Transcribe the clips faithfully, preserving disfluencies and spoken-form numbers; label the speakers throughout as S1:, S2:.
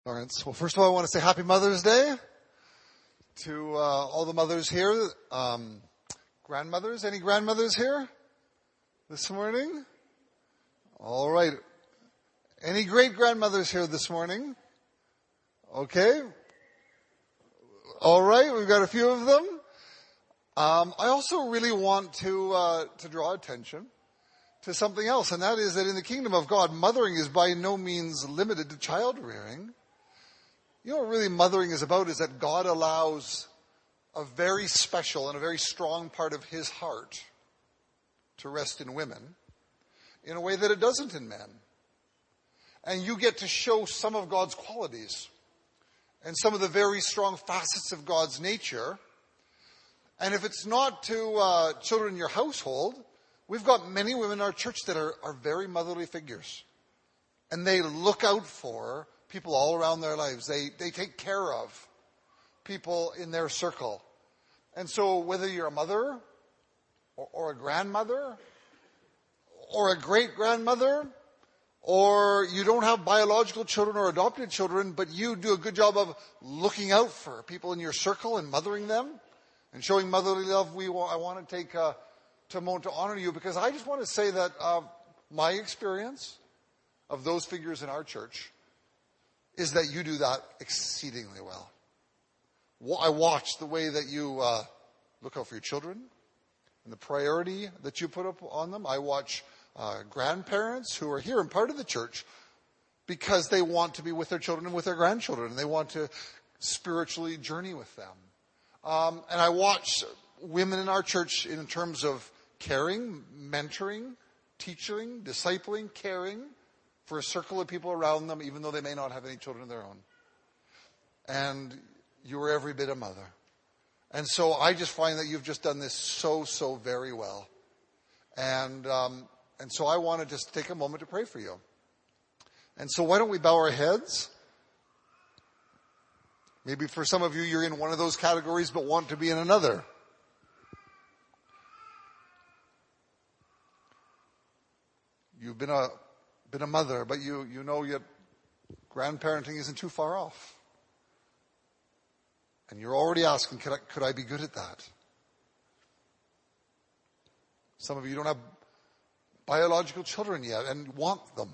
S1: Lawrence. Well, first of all, I want to say Happy Mother's Day to uh, all the mothers here. Um, grandmothers, any grandmothers here this morning? All right. Any great grandmothers here this morning? Okay. All right, we've got a few of them. Um, I also really want to uh, to draw attention to something else, and that is that in the kingdom of God, mothering is by no means limited to child rearing. You know what really mothering is about is that God allows a very special and a very strong part of his heart to rest in women in a way that it doesn't in men. And you get to show some of God's qualities and some of the very strong facets of God's nature. And if it's not to uh, children in your household, we've got many women in our church that are, are very motherly figures. And they look out for people all around their lives. They they take care of people in their circle. And so whether you're a mother or, or a grandmother or a great-grandmother, or you don't have biological children or adopted children, but you do a good job of looking out for people in your circle and mothering them and showing motherly love, we I want to take a, to a moment to honor you, because I just want to say that uh, my experience of those figures in our church is that you do that exceedingly well. I watch the way that you uh, look out for your children and the priority that you put up on them. I watch uh, grandparents who are here and part of the church because they want to be with their children and with their grandchildren, and they want to spiritually journey with them. Um, and I watch women in our church in terms of caring, mentoring, teaching, discipling, caring for a circle of people around them, even though they may not have any children of their own. And you are every bit a mother. And so I just find that you've just done this so, so very well. And um, and so I want to just take a moment to pray for you. And so why don't we bow our heads? Maybe for some of you, you're in one of those categories but want to be in another. You've been a been a mother, but you, you know yet grandparenting isn't too far off. And you're already asking, could I, could I be good at that? Some of you don't have biological children yet and want them.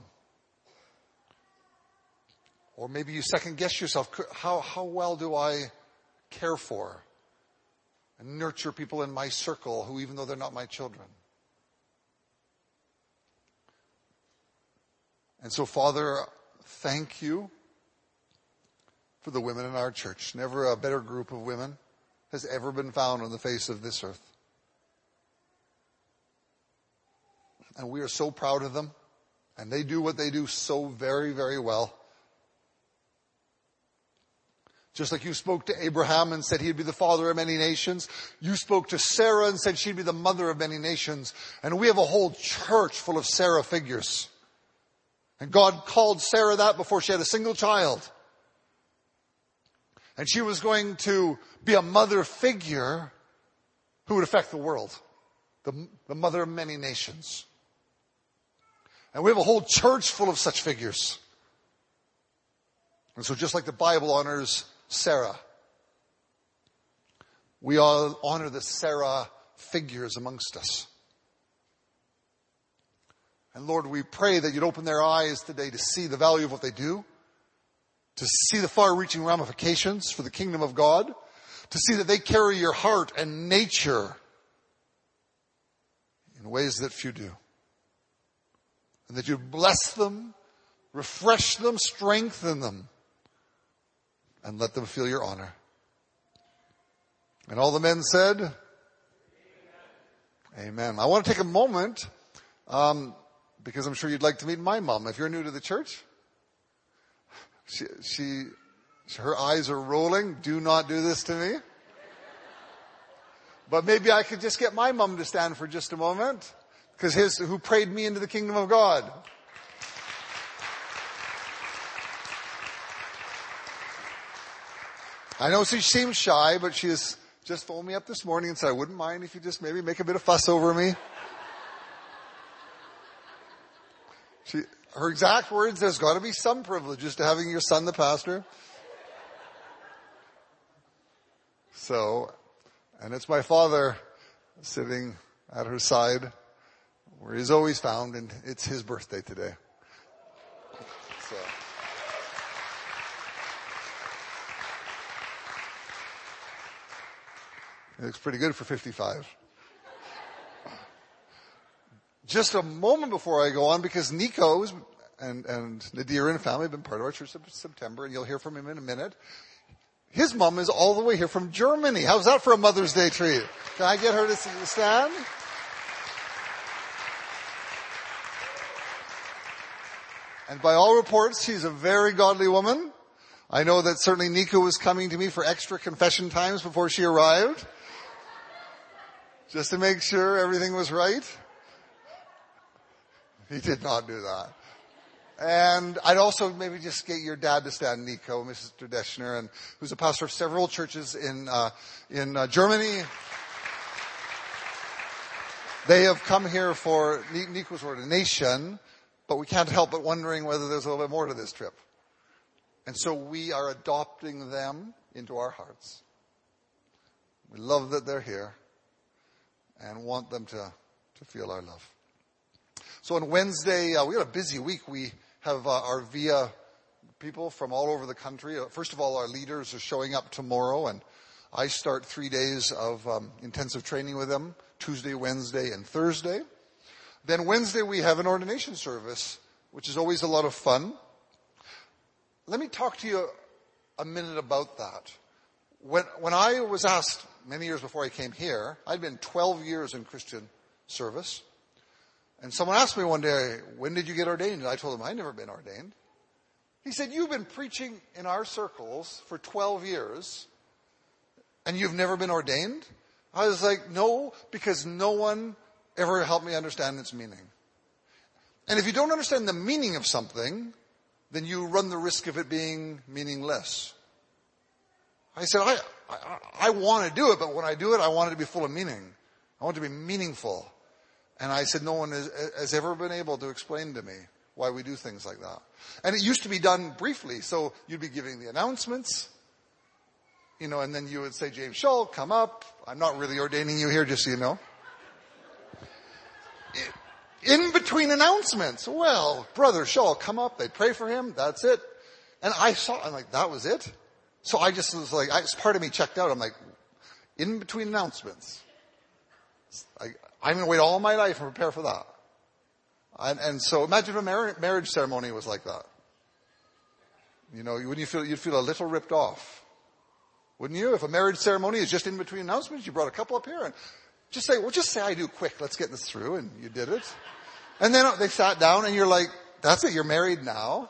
S1: Or maybe you second guess yourself, how, how well do I care for and nurture people in my circle who, even though they're not my children? And so, Father, thank you for the women in our church. Never a better group of women has ever been found on the face of this earth. And we are so proud of them. And they do what they do so very, very well. Just like you spoke to Abraham and said he'd be the father of many nations, you spoke to Sarah and said she'd be the mother of many nations. And we have a whole church full of Sarah figures. And God called Sarah that before she had a single child. And she was going to be a mother figure who would affect the world. The, the mother of many nations. And we have a whole church full of such figures. And so just like the Bible honors Sarah, we all honor the Sarah figures amongst us. And Lord, we pray that you'd open their eyes today to see the value of what they do, to see the far-reaching ramifications for the kingdom of God, to see that they carry your heart and nature in ways that few do. And that you bless them, refresh them, strengthen them, and let them feel your honor. And all the men said, Amen. Amen. I want to take a moment, um, because I'm sure you'd like to meet my mom. If you're new to the church, she, she, her eyes are rolling. Do not do this to me. But maybe I could just get my mom to stand for just a moment, because his, who prayed me into the kingdom of God. I know she seems shy, but she has just phoned me up this morning and said, I wouldn't mind if you just maybe make a bit of fuss over me. She, Her exact words, there's got to be some privileges to having your son the pastor. So, and it's my father sitting at her side where he's always found, and it's his birthday today. So. It looks pretty good for fifty-five. Just a moment before I go on, because Nico's and, and Nadir and family have been part of our church since September, and you'll hear from him in a minute. His mom is all the way here from Germany. How's that for a Mother's Day treat? Can I get her to stand? And by all reports, she's a very godly woman. I know that certainly Nico was coming to me for extra confession times before she arrived, just to make sure everything was right. He did not do that. And I'd also maybe just get your dad to stand, Nico, Mister Deschner, and who's a pastor of several churches in uh, in uh, Germany. They have come here for Nico's ordination, but we can't help but wondering whether there's a little bit more to this trip. And so we are adopting them into our hearts. We love that they're here and want them to, to feel our love. So on Wednesday, uh, we had a busy week. We have uh, our V I A people from all over the country. Uh, first of all, our leaders are showing up tomorrow, and I start three days of um, intensive training with them, Tuesday, Wednesday, and Thursday. Then Wednesday, we have an ordination service, which is always a lot of fun. Let me talk to you a minute about that. When, when I was asked many years before I came here, I'd been twelve years in Christian service. And someone asked me one day, when did you get ordained? And I told him, I'd never been ordained. He said, you've been preaching in our circles for twelve years, and you've never been ordained? I was like, no, because no one ever helped me understand its meaning. And if you don't understand the meaning of something, then you run the risk of it being meaningless. I said, I, I, I want to do it, but when I do it, I want it to be full of meaning. I want it to be meaningful. And I said, no one has, has ever been able to explain to me why we do things like that. And it used to be done briefly. So you'd be giving the announcements, you know, and then you would say, James Shull, come up. I'm not really ordaining you here, just so you know. In between announcements, well, Brother Shull, come up. They pray for him. That's it. And I saw, I'm like, that was it? So I just was like, I, part of me checked out. I'm like, in between announcements. I, I'm going to wait all my life and prepare for that. And, and so imagine if a mar- marriage ceremony was like that. You know, wouldn't you feel, you'd feel a little ripped off. Wouldn't you? If a marriage ceremony is just in between announcements, you brought a couple up here and just say, well, just say I do quick. Let's get this through. And you did it. And then they sat down and you're like, that's it. You're married now.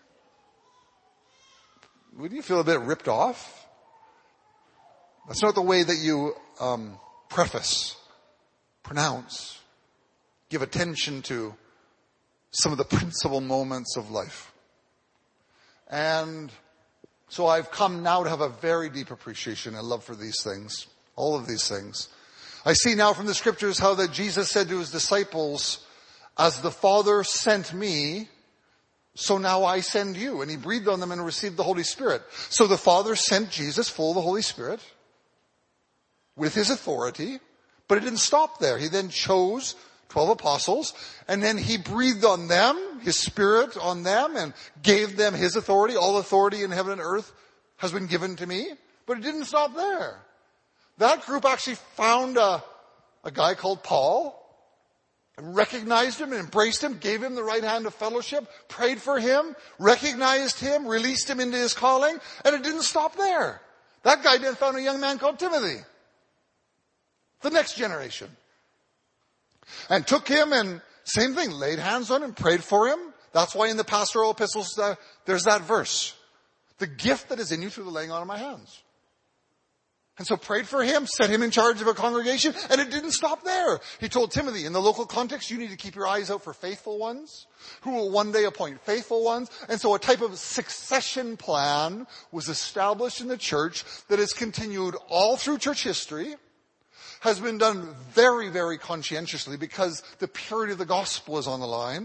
S1: Wouldn't you feel a bit ripped off? That's not the way that you, um, preface, pronounce, give attention to some of the principal moments of life. And so I've come now to have a very deep appreciation and love for these things, all of these things. I see now from the scriptures how that Jesus said to his disciples, as the Father sent me, so now I send you. And he breathed on them and received the Holy Spirit. So the Father sent Jesus full of the Holy Spirit with his authority. But it didn't stop there. He then chose twelve apostles, and then he breathed on them, his Spirit on them, and gave them his authority. All authority in heaven and earth has been given to me. But it didn't stop there. That group actually found a, a guy called Paul, recognized him and embraced him, gave him the right hand of fellowship, prayed for him, recognized him, released him into his calling, and it didn't stop there. That guy then found a young man called Timothy. The next generation. And took him and same thing, laid hands on him, prayed for him. That's why in the pastoral epistles uh, there's that verse. The gift that is in you through the laying on of my hands. And so prayed for him, set him in charge of a congregation, and it didn't stop there. He told Timothy, in the local context, you need to keep your eyes out for faithful ones, who will one day appoint faithful ones. And so a type of succession plan was established in the church that has continued all through church history, has been done very, very conscientiously because the purity of the gospel is on the line,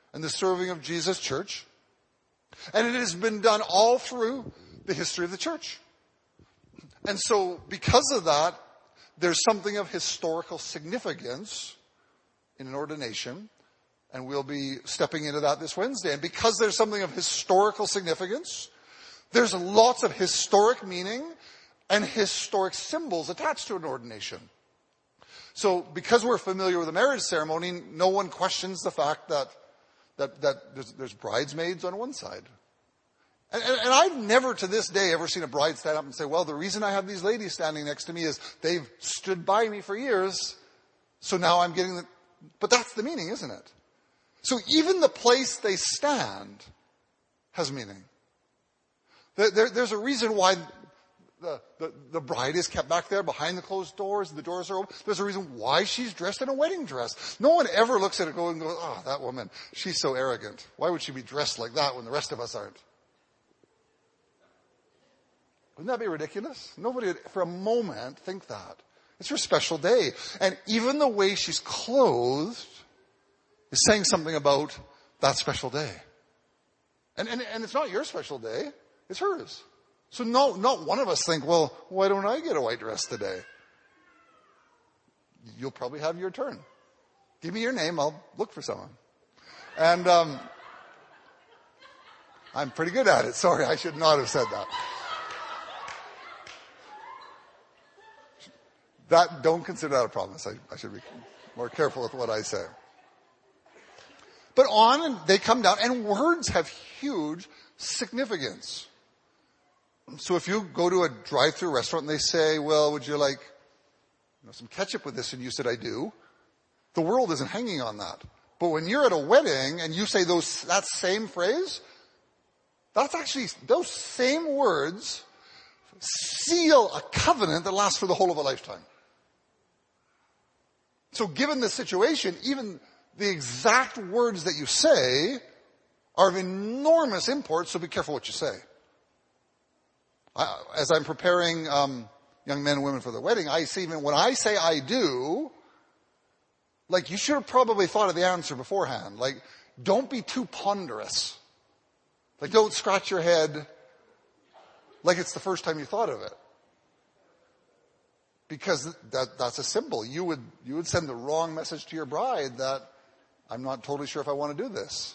S1: and the serving of Jesus' church. And it has been done all through the history of the church. And so because of that, there's something of historical significance in an ordination. And we'll be stepping into that this Wednesday. And because there's something of historical significance, there's lots of historic meaning and historic symbols attached to an ordination. So because we're familiar with the marriage ceremony, no one questions the fact that that, that there's, there's bridesmaids on one side. And, and, and I've never to this day ever seen a bride stand up and say, well, the reason I have these ladies standing next to me is they've stood by me for years, so now I'm getting the... But that's the meaning, isn't it? So even the place they stand has meaning. There, there, there's a reason why the, the, the bride is kept back there behind the closed doors. The doors are open. There's a reason why she's dressed in a wedding dress. No one ever looks at it and goes, oh, that woman, she's so arrogant. Why would she be dressed like that when the rest of us aren't? Wouldn't that be ridiculous? Nobody would for a moment think that. It's her special day. And even the way she's clothed is saying something about that special day. And, and, and it's not your special day. It's hers. So no, not one of us think, well, why don't I get a white dress today? You'll probably have your turn. Give me your name. I'll look for someone. And um, I'm pretty good at it. Sorry, I should not have said that. That, don't consider that a promise. I, I should be more careful with what I say. But on and they come down, and words have huge significance. So if you go to a drive-through restaurant and they say, well, would you like you know, some ketchup with this? And you said, I do. The world isn't hanging on that. But when you're at a wedding and you say those that same phrase, that's actually, those same words seal a covenant that lasts for the whole of a lifetime. So given the situation, even the exact words that you say are of enormous import, so be careful what you say. I, as I'm preparing um, young men and women for the wedding, I see even when I say I do, like you should have probably thought of the answer beforehand. Like, don't be too ponderous. Like, don't scratch your head like it's the first time you thought of it. Because that, that's a symbol. You would, you would send the wrong message to your bride that I'm not totally sure if I want to do this.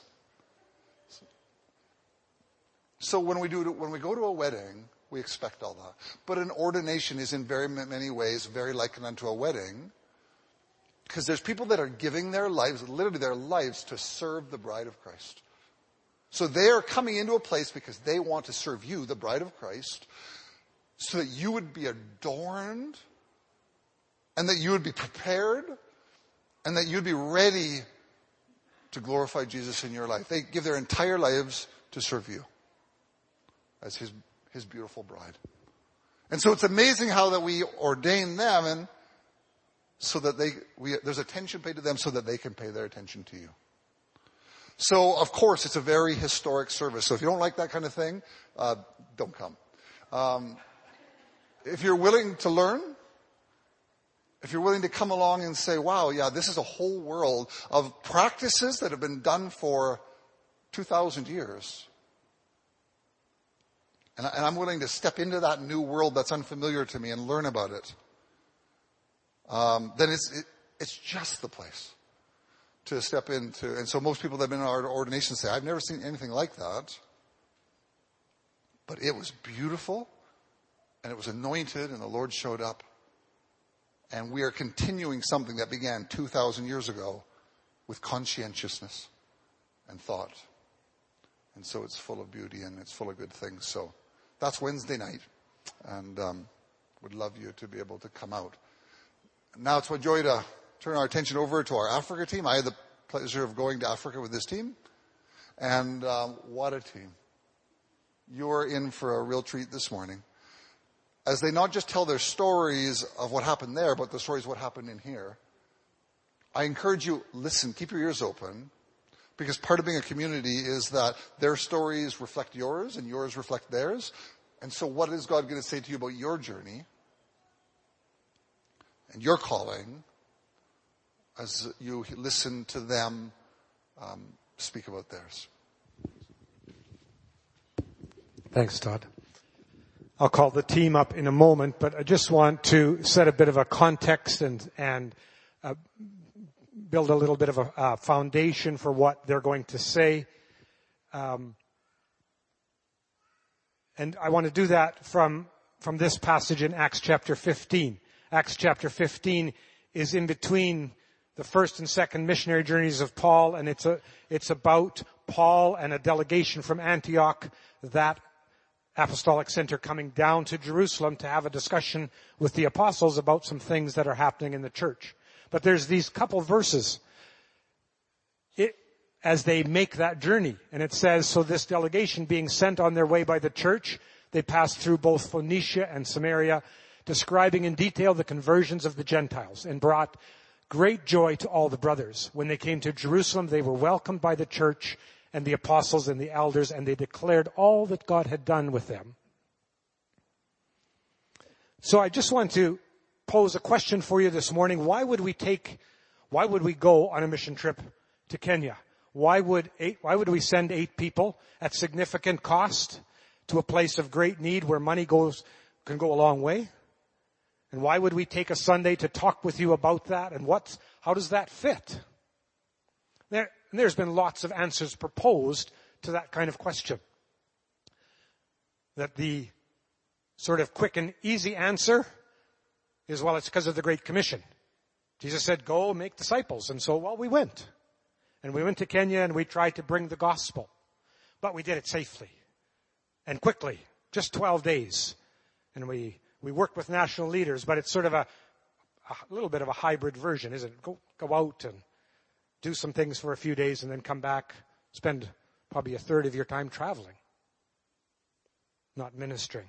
S1: So when we do, when we go to a wedding, we expect all that. But an ordination is in very many ways very likened unto a wedding. Because there's people that are giving their lives, literally their lives, to serve the bride of Christ. So they are coming into a place because they want to serve you, the bride of Christ, so that you would be adorned and that you would be prepared and that you'd be ready to glorify Jesus in your life. They give their entire lives to serve you as his, his beautiful bride. And so it's amazing how that we ordain them and so that they, we, there's attention paid to them so that they can pay their attention to you. So, of course, it's a very historic service. So if you don't like that kind of thing, uh, don't come. Um, if you're willing to learn, if you're willing to come along and say, wow, yeah, this is a whole world of practices that have been done for two thousand years. And, I, and I'm willing to step into that new world that's unfamiliar to me and learn about it. Um, then it's, it, it's just the place to step into. And so most people that have been in our ordination say, I've never seen anything like that. But it was beautiful, and it was anointed, and the Lord showed up. And we are continuing something that began two thousand years ago with conscientiousness and thought. And so it's full of beauty, and it's full of good things. So that's Wednesday night, and um, would love you to be able to come out. Now it's my joy to turn our attention over to our Africa team. I had the pleasure of going to Africa with this team. And um, what a team. You're in for a real treat this morning. As they not just tell their stories of what happened there, but the stories of what happened in here. I encourage you, listen, keep your ears open. Because part of being a community is that their stories reflect yours and yours reflect theirs. And so what is God going to say to you about your journey and your calling as you listen to them um, speak about theirs.
S2: Thanks, Todd. I'll call the team up in a moment, but I just want to set a bit of a context and, and uh, build a little bit of a uh, foundation for what they're going to say. Um, and I want to do that from, from this passage in Acts chapter fifteen. Acts chapter fifteen is in between the first and second missionary journeys of Paul, and it's a, it's about Paul and a delegation from Antioch, that apostolic center, coming down to Jerusalem to have a discussion with the apostles about some things that are happening in the church. But there's these couple verses it, as they make that journey. And it says, so this delegation being sent on their way by the church, they passed through both Phoenicia and Samaria, describing in detail the conversions of the Gentiles, and brought great joy to all the brothers. When they came to Jerusalem, they were welcomed by the church and the apostles and the elders, and they declared all that God had done with them. So I just want to pose a question for you this morning. Why would we take, why would we go on a mission trip to Kenya? Why would eight, why would we send eight people at significant cost to a place of great need where money goes, can go a long way? And why would we take a Sunday to talk with you about that? And what's, how does that fit? There, and there's been lots of answers proposed to that kind of question. That the sort of quick and easy answer is, well, it's because of the Great Commission. Jesus said, go make disciples. And so, well, we went. And we went to Kenya and we tried to bring the gospel. But we did it safely and quickly, just twelve days. And we, we worked with national leaders, but it's sort of a, a little bit of a hybrid version, isn't it? Go, go out and do some things for a few days and then come back, spend probably a third of your time traveling, not ministering.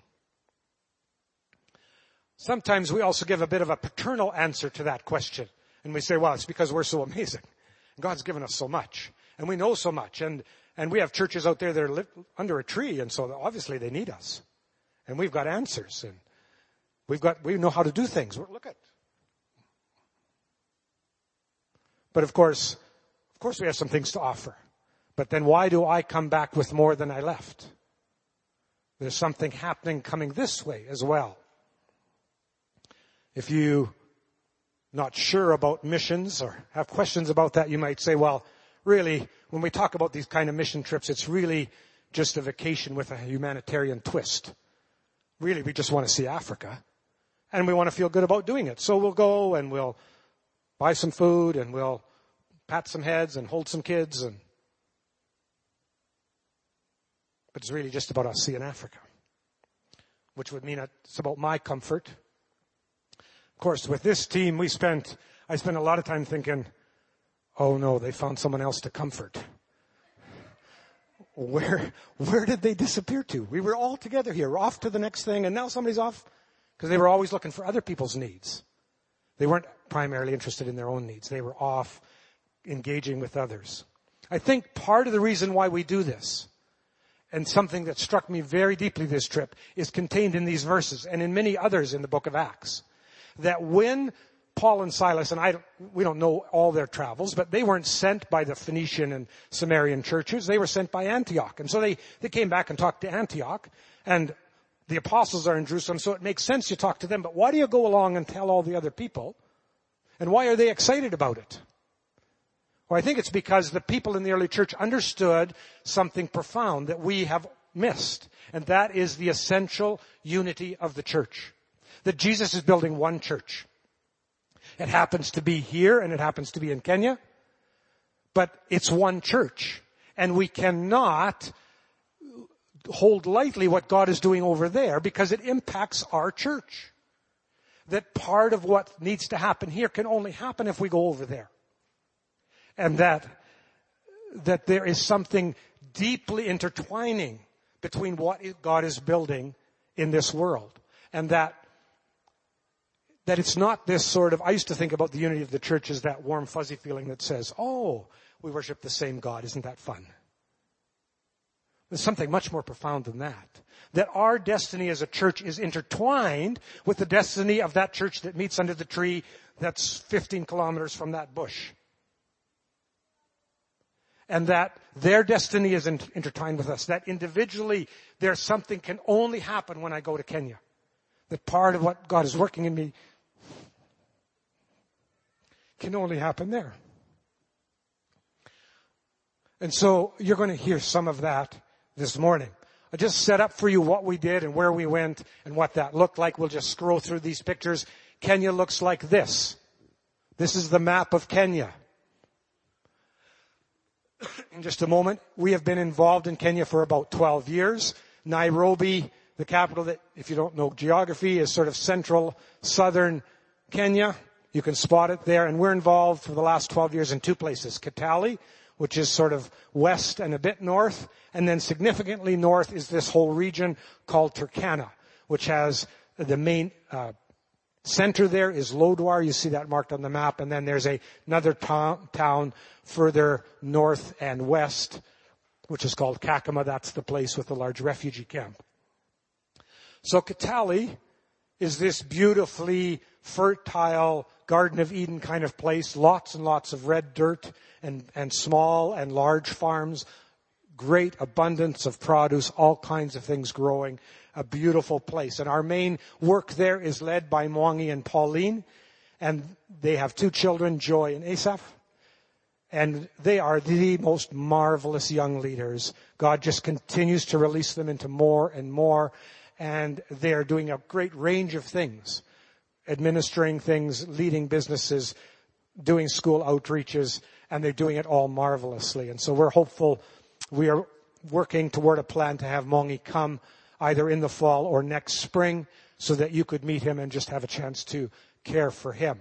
S2: Sometimes we also give a bit of a paternal answer to that question. And we say, well, it's because we're so amazing. God's given us so much. And we know so much. And, and we have churches out there that are li- under a tree. And so obviously they need us. And we've got answers. And we've got, we know how to do things. Look at. But of course, of course we have some things to offer. But then why do I come back with more than I left? There's something happening coming this way as well. If you not sure about missions or have questions about that, you might say, well, really, when we talk about these kind of mission trips, it's really just a vacation with a humanitarian twist. Really, we just want to see Africa. And we want to feel good about doing it. So we'll go and we'll buy some food and we'll pat some heads and hold some kids. And But it's really just about us seeing Africa, which would mean it's about my comfort. Of course, with this team, we spent, I spent a lot of time thinking, oh no, they found someone else to comfort. Where, where did they disappear to? We were all together here, we're off to the next thing, and now somebody's off because they were always looking for other people's needs. They weren't primarily interested in their own needs. They were off engaging with others. I think part of the reason why we do this, and something that struck me very deeply this trip, is contained in these verses and in many others in the book of Acts. That when Paul and Silas, and I, we don't know all their travels, but they weren't sent by the Phoenician and Samaritan churches. They were sent by Antioch. And so they, they came back and talked to Antioch. And the apostles are in Jerusalem, so it makes sense to talk to them. But why do you go along and tell all the other people? And why are they excited about it? Well, I think it's because the people in the early church understood something profound that we have missed. And that is the essential unity of the church. That Jesus is building one church. It happens to be here and it happens to be in Kenya. But it's one church. And we cannot hold lightly what God is doing over there because it impacts our church. That part of what needs to happen here can only happen if we go over there. And that, that there is something deeply intertwining between what God is building in this world. And that That it's not this sort of, I used to think about the unity of the church as that warm, fuzzy feeling that says, oh, we worship the same God. Isn't that fun? There's something much more profound than that. That our destiny as a church is intertwined with the destiny of that church that meets under the tree that's fifteen kilometers from that bush. and that their destiny is in- intertwined with us, that individually there's something can only happen when I go to Kenya. That part of what God is working in me can only happen there. And so you're going to hear some of that this morning. I just set up for you what we did and where we went and what that looked like. We'll just scroll through these pictures. Kenya looks like this. This is the map of Kenya. In just a moment, we have been involved in Kenya for about twelve years. Nairobi, the capital that, if you don't know geography, is sort of central, southern Kenya. You can spot it there. And we're involved for the last twelve years in two places. Kitale, which is sort of west and a bit north. And then significantly north is this whole region called Turkana, which has the main uh, center there is Lodwar. You see that marked on the map. And then there's a, another to- town further north and west, which is called Kakuma. That's the place with the large refugee camp. So Kitale is this beautifully fertile Garden of Eden kind of place. Lots and lots of red dirt and, and small and large farms. Great abundance of produce, all kinds of things growing. A beautiful place. And our main work there is led by Mwangi and Pauline. And they have two children, Joy and Asaph. And they are the most marvelous young leaders. God just continues to release them into more and more. And they are doing a great range of things. Administering things, leading businesses, doing school outreaches, and they're doing it all marvelously. And so we're hopeful. We are working toward a plan to have Mwangi come either in the fall or next spring so that you could meet him and just have a chance to care for him.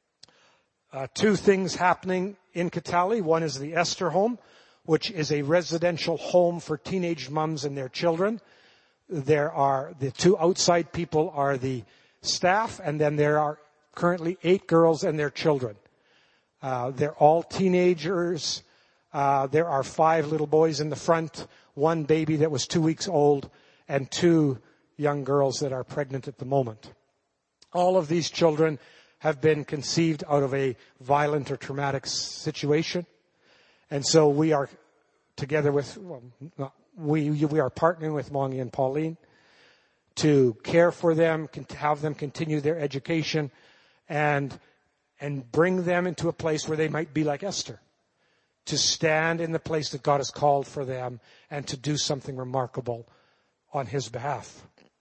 S2: Uh, two things happening in Kitale. One is the Esther Home, which is a residential home for teenage moms and their children. There are the two outside people are the staff, and then there are currently eight girls and their children. Uh, they're all teenagers. Uh, there are five little boys in the front, one baby that was two weeks old, and two young girls that are pregnant at the moment. All of these children have been conceived out of a violent or traumatic situation. And so we are together with, well, not, we, we are partnering with Mwangi and Pauline to care for them, to have them continue their education, and, and bring them into a place where they might be like Esther, to stand in the place that God has called for them and to do something remarkable on his behalf.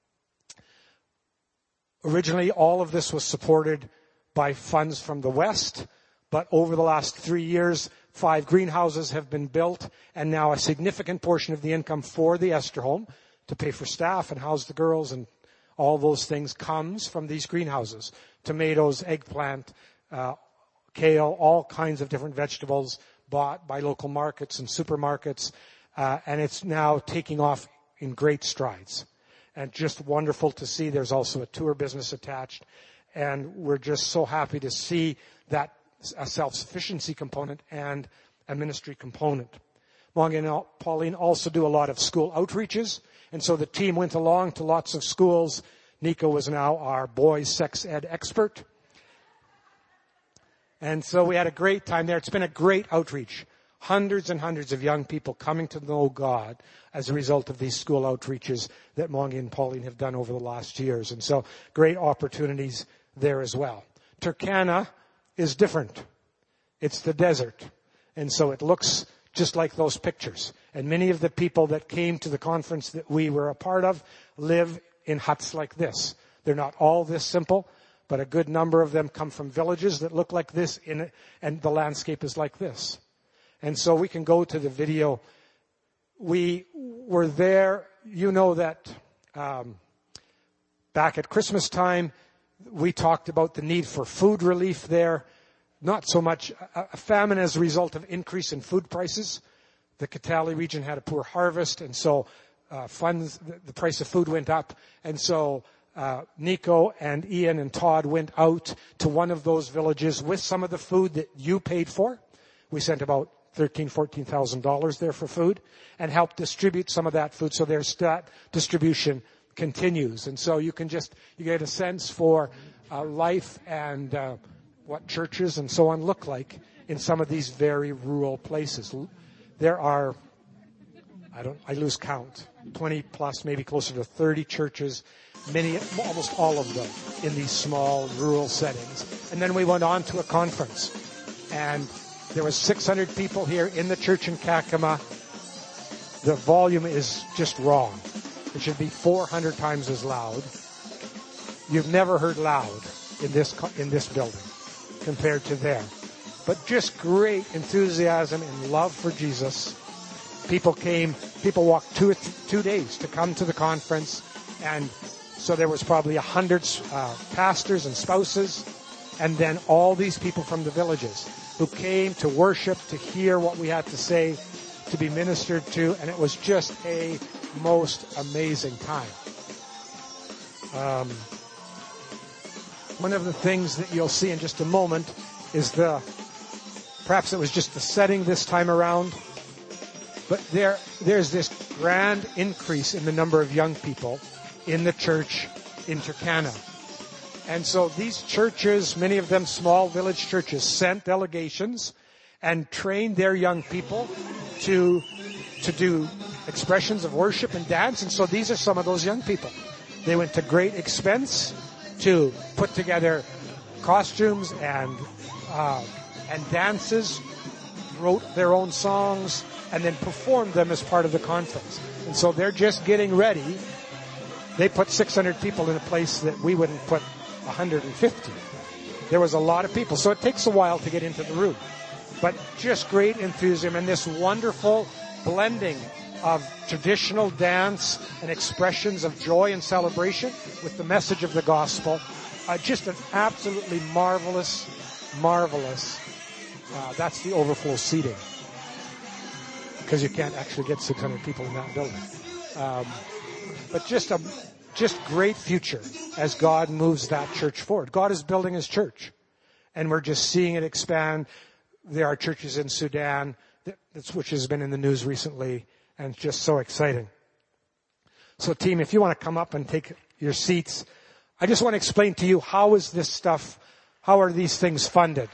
S2: Originally, all of this was supported by funds from the West, but over the last three years, five greenhouses have been built, and now a significant portion of the income for the Esther Home to pay for staff and house the girls and all those things comes from these greenhouses. Tomatoes, eggplant, uh, kale, all kinds of different vegetables bought by local markets and supermarkets, uh, and it's now taking off in great strides. And just wonderful to see. There's also a tour business attached. And we're just so happy to see that a self-sufficiency component and a ministry component. Mwangi and Pauline also do a lot of school outreaches. And so the team went along to lots of schools. Nico is now our boys sex ed expert. And so we had a great time there. It's been a great outreach. Hundreds and hundreds of young people coming to know God as a result of these school outreaches that Mwangi and Pauline have done over the last years. And so great opportunities there as well. Turkana is different. It's the desert. And so it looks just like those pictures. And many of the people that came to the conference that we were a part of live in huts like this. They're not all this simple, but a good number of them come from villages that look like this, in it, and the landscape is like this. And so we can go to the video. We were there. You know that um, back at Christmas time, we talked about the need for food relief there. Not so much a, a famine as a result of increase in food prices. The Kitale region had a poor harvest, and so uh, funds, the, the price of food went up. And so uh, Nico and Ian and Todd went out to one of those villages with some of the food that you paid for. We sent about thirteen thousand dollars, fourteen thousand dollars there for food and helped distribute some of that food. So their that distribution continues. And so you can just, you get a sense for uh, life and uh, what churches and so on look like in some of these very rural places. There are, I don't, I lose count, twenty plus, maybe closer to thirty churches, many, almost all of them in these small rural settings. And then we went on to a conference, and there was six hundred people here in the church in Kakuma. The volume is just wrong. It should be four hundred times as loud. You've never heard loud in this in this building compared to there. But just great enthusiasm and love for Jesus. People came, people walked two two days to come to the conference, and so there was probably a hundred uh, pastors and spouses, and then all these people from the villages who came to worship, to hear what we had to say, to be ministered to, and it was just a most amazing time. Um, one of the things that you'll see in just a moment is the, perhaps it was just the setting this time around, but there, there's this grand increase in the number of young people in the church in Turkana. And so these churches, many of them small village churches, sent delegations and trained their young people to to do expressions of worship and dance. And so these are some of those young people. They went to great expense to put together costumes and uh, and dances, wrote their own songs, and then performed them as part of the conference. And so they're just getting ready. They put six hundred people in a place that we wouldn't put one hundred fifty. There was a lot of people. So it takes a while to get into the room. But just great enthusiasm and this wonderful blending of traditional dance and expressions of joy and celebration with the message of the gospel. Uh, just an absolutely marvelous, marvelous, uh, that's the overflow seating. Because you can't actually get six hundred people in that building. Um, but just a just great future as God moves that church forward. God is building his church, and we're just seeing it expand. There are churches in Sudan, which has been in the news recently, and it's just so exciting. So team, if you want to come up and take your seats, I just want to explain to you how is this stuff, how are these things funded?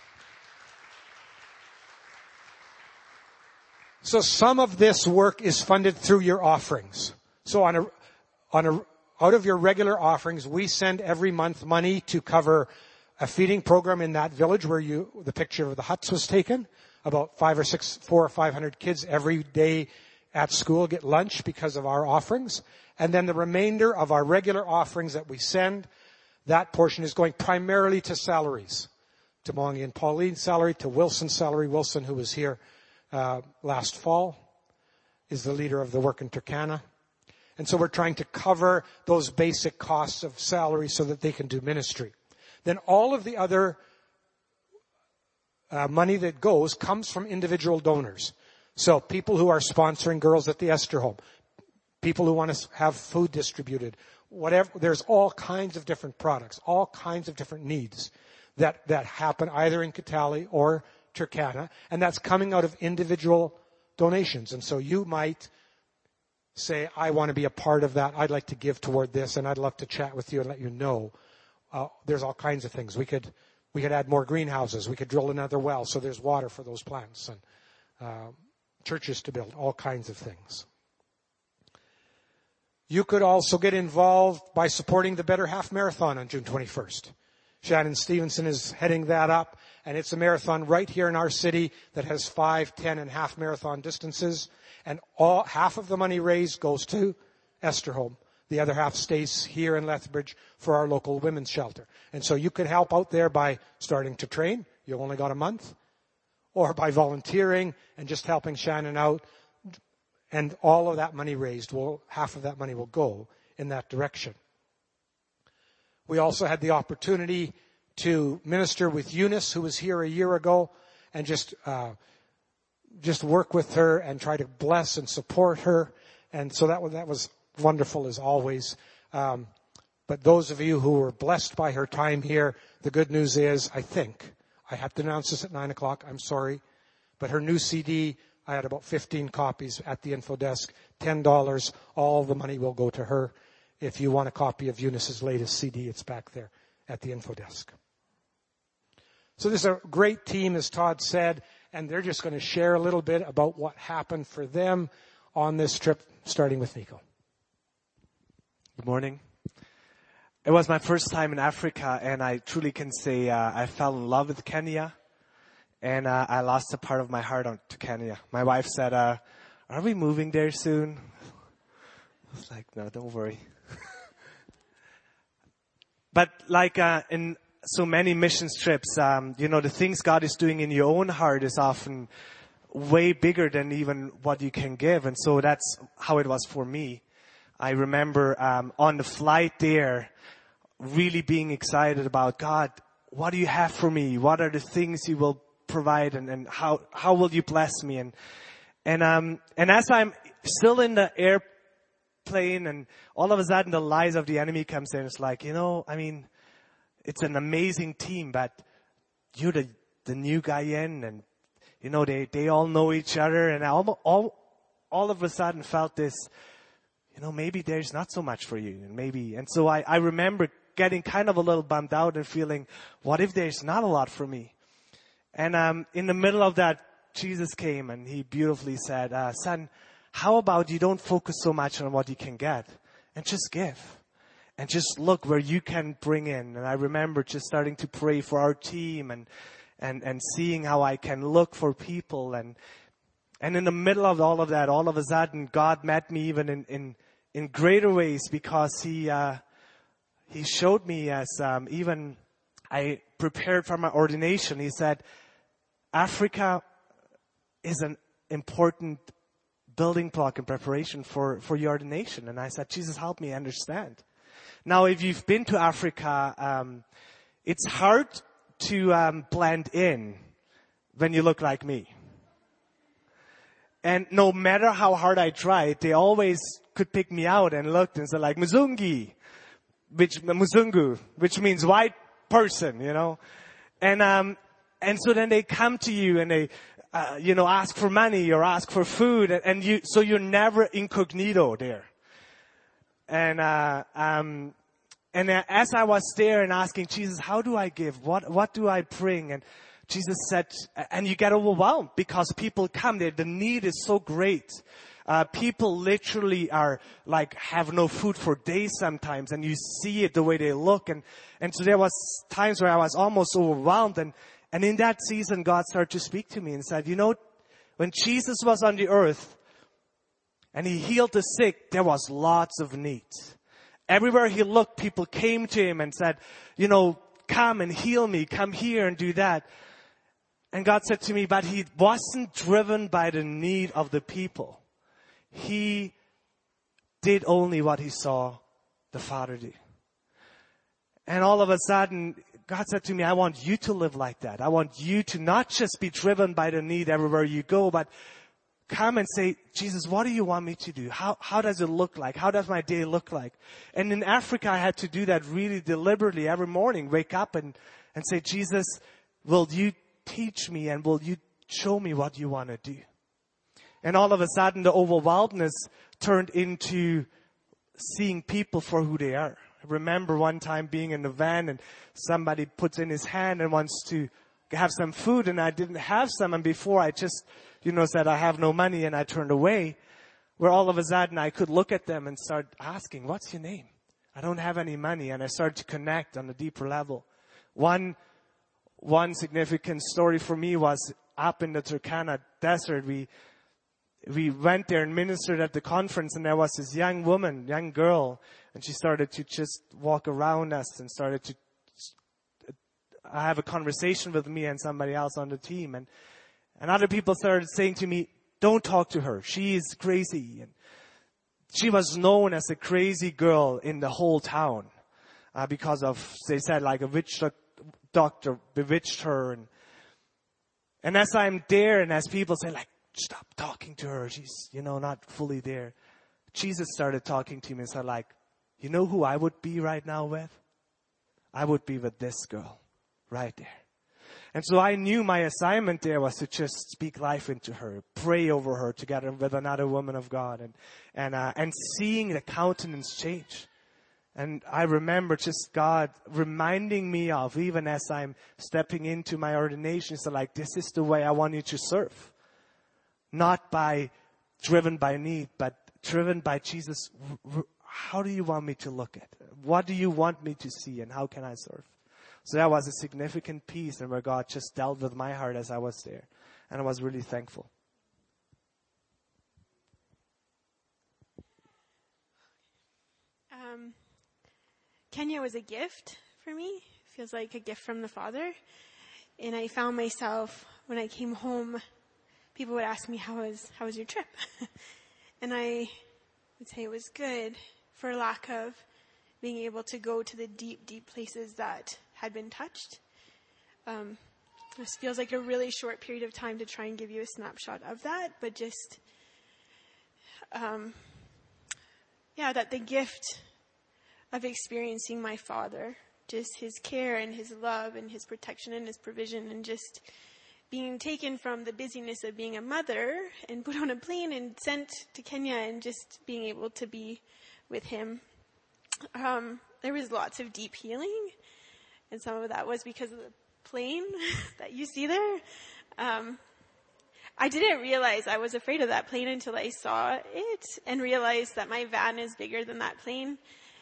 S2: So some of this work is funded through your offerings. So on a, on a, out of your regular offerings, we send every month money to cover a feeding program in that village where you, the picture of the huts was taken. About five or six, four or five hundred kids every day at school get lunch because of our offerings. And then the remainder of our regular offerings that we send, that portion is going primarily to salaries. To Mongi and Pauline's salary, to Wilson's salary. Wilson, who was here uh, last fall, is the leader of the work in Turkana. And so we're trying to cover those basic costs of salary so that they can do ministry. Then all of the other uh, money that goes comes from individual donors. So people who are sponsoring girls at the Esther home, people who want to have food distributed, whatever. There's all kinds of different products, all kinds of different needs that, that happen either in Kitale or Turkana, and that's coming out of individual donations. And so you might say, I want to be a part of that. I'd like to give toward this, and I'd love to chat with you and let you know. Uh, there's all kinds of things. We could, we could add more greenhouses. We could drill another well so there's water for those plants, and uh, churches to build, all kinds of things. You could also get involved by supporting the Better Half Marathon on June twenty-first. Shannon Stevenson is heading that up, and it's a marathon right here in our city that has five, ten, and half marathon distances, and all half of the money raised goes to Esther Home. The other half stays here in Lethbridge for our local women's shelter. And so you could help out there by starting to train. You've only got a month. Or by volunteering and just helping Shannon out. And all of that money raised, will half of that money will go in that direction. We also had the opportunity to minister with Eunice, who was here a year ago, and just uh, just work with her and try to bless and support her. And so that was, that was wonderful as always. Um, but those of you who were blessed by her time here, the good news is, I think, I have to announce this at nine o'clock, I'm sorry, but her new C D, I had about fifteen copies at the info desk, ten dollars. All the money will go to her. If you want a copy of Eunice's latest C D, it's back there at the info desk. So this is a great team, as Todd said, and they're just going to share a little bit about what happened for them on this trip, starting with Nico.
S3: Good morning. It was my first time in Africa, and I truly can say uh, I fell in love with Kenya, and uh, I lost a part of my heart on, to Kenya. My wife said, uh, are we moving there soon? I was like, no, don't worry. But like uh, in so many missions trips, um, you know, the things God is doing in your own heart is often way bigger than even what you can give. And so that's how it was for me. I remember um, on the flight there, really being excited about, God, what do you have for me? What are the things you will provide, and, and how how will you bless me? And and um and as I'm still in the airplane, and all of a sudden the lies of the enemy comes in. It's like, you know, I mean, it's an amazing team, but you're the the new guy in, and you know they they all know each other, and I all all all of a sudden felt this, you know, maybe there's not so much for you, and maybe, and so I I remember getting kind of a little bummed out and feeling, what if there's not a lot for me? And um, in the middle of that, Jesus came and he beautifully said, uh, son, how about you don't focus so much on what you can get, and just give, and just look where you can bring in. And I remember just starting to pray for our team, and and and seeing how I can look for people. And and in the middle of all of that, all of a sudden, God met me even in in, in greater ways, because he uh, he showed me as um, even I prepared for my ordination. He said, Africa is an important building block in preparation for, for your ordination. And I said, Jesus, help me understand. Now, if you've been to Africa, um, it's hard to um, blend in when you look like me. And no matter how hard I tried, they always could pick me out and looked and said like, Mzungi, which, Mzungu, which means white person, you know. And, um, and so then they come to you and they, uh, you know, ask for money or ask for food, and, and you, so you're never incognito there. And, uh, um, and as I was there and asking Jesus, how do I give? What, what do I bring? And Jesus said, and you get overwhelmed because people come there. The need is so great. Uh, people literally are like have no food for days sometimes, and you see it the way they look. And, and so there was times where I was almost overwhelmed. And, and in that season, God started to speak to me and said, you know, when Jesus was on the earth and he healed the sick, there was lots of need. Everywhere he looked, people came to him and said, you know, come and heal me, come here and do that. And God said to me, but he wasn't driven by the need of the people. He did only what he saw the Father do. And all of a sudden, God said to me, I want you to live like that. I want you to not just be driven by the need everywhere you go, but come and say, Jesus, what do you want me to do? How, how does it look like? How does my day look like? And in Africa, I had to do that really deliberately every morning, wake up and, and say, Jesus, will you teach me and will you show me what you want to do? And all of a sudden, the overwhelmedness turned into seeing people for who they are. I remember one time being in the van and somebody puts in his hand and wants to have some food, and I didn't have some. And before I just, you know, said, I have no money, and I turned away, where all of a sudden I could look at them and start asking, what's your name? I don't have any money. And I started to connect on a deeper level. One, one significant story for me was up in the Turkana desert. We, we went there and ministered at the conference, and there was this young woman, young girl, and she started to just walk around us and started to have a conversation with me and somebody else on the team. And, and other people started saying to me, don't talk to her. She is crazy. And she was known as a crazy girl in the whole town, uh, because of, they said, like a witch doctor bewitched her. And, and as I'm there and as people say, like, stop talking to her, she's, you know, not fully there, Jesus started talking to me and said, like, you know who I would be right now with? I would be with this girl right there. And so I knew my assignment there was to just speak life into her, pray over her together with another woman of God, and and uh, and seeing the countenance change. And I remember just God reminding me of, even as I'm stepping into my ordination, so like, this is the way I want you to serve. Not by, driven by need, but driven by Jesus. How do you want me to look at? What do you want me to see, and how can I serve? So that was a significant piece, and where God just dealt with my heart as I was there. And I was really thankful.
S4: Um, Kenya was a gift for me. It feels like a gift from the Father. And I found myself, when I came home, people would ask me, how was, how was your trip? And I would say it was good, for lack of being able to go to the deep, deep places that had been touched. Um, this feels like a really short period of time to try and give you a snapshot of that, but just, um, yeah, that the gift of experiencing my Father, just his care and his love and his protection and his provision, and just being taken from the busyness of being a mother and put on a plane and sent to Kenya, and just being able to be with him. Um, there was lots of deep healing, and some of that was because of the plane that you see there. Um, I didn't realize I was afraid of that plane until I saw it and realized that my van is bigger than that plane.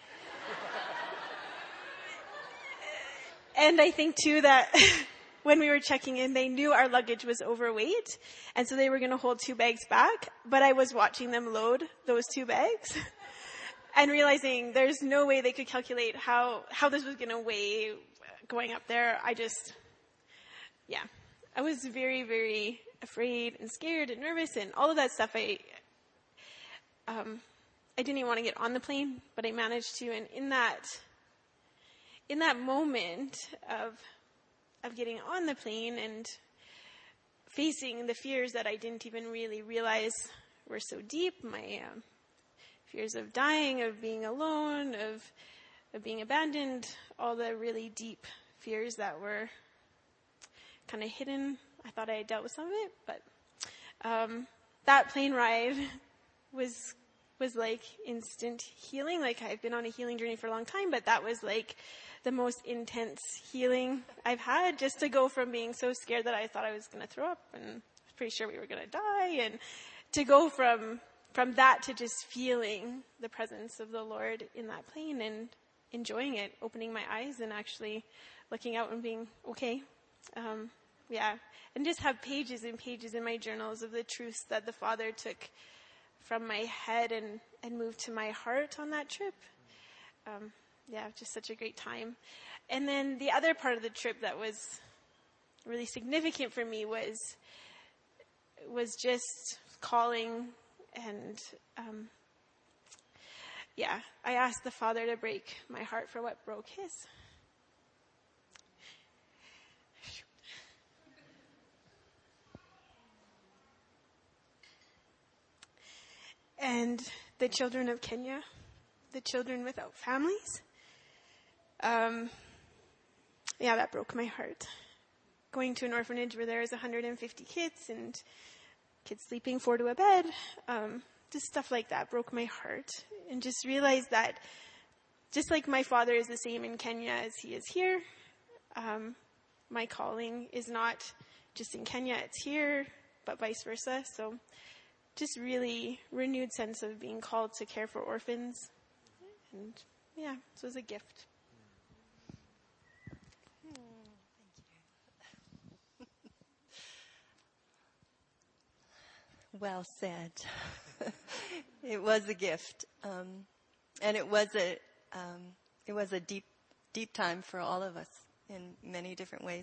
S4: And I think too that when we were checking in, they knew our luggage was overweight, and so they were going to hold two bags back, but I was watching them load those two bags and realizing there's no way they could calculate how, how this was going to weigh going up there. I just, yeah, I was very, very afraid and scared and nervous and all of that stuff. I, um, I didn't even want to get on the plane, but I managed to. And in that, in that moment of, of getting on the plane and facing the fears that I didn't even really realize were so deep, my um, fears of dying, of being alone, of, of being abandoned, all the really deep fears that were kind of hidden. I thought I had dealt with some of it, but um, that plane ride was was like instant healing. Like, I've been on a healing journey for a long time, but that was like the most intense healing I've had, just to go from being so scared that I thought I was going to throw up and I was pretty sure we were going to die, and to go from from that to just feeling the presence of the Lord in that plane and enjoying it, opening my eyes and actually looking out and being okay. Um, yeah. And just have pages and pages in my journals of the truths that the Father took from my head and, and moved to my heart on that trip. Um, yeah, just such a great time. And then the other part of the trip that was really significant for me was, was just calling and, um, yeah, I asked the Father to break my heart for what broke his. And the children of Kenya, the children without families, um, yeah, that broke my heart. Going to an orphanage where there is one hundred fifty kids and kids sleeping four to a bed, um, just stuff like that broke my heart. And just realized that just like my Father is the same in Kenya as he is here, um, my calling is not just in Kenya, it's here, but vice versa. So just really renewed sense of being called to care for orphans. And yeah, so it was a gift.
S5: Well said. It was a gift, um, and it was a um, it was a deep, deep time for all of us in many different ways.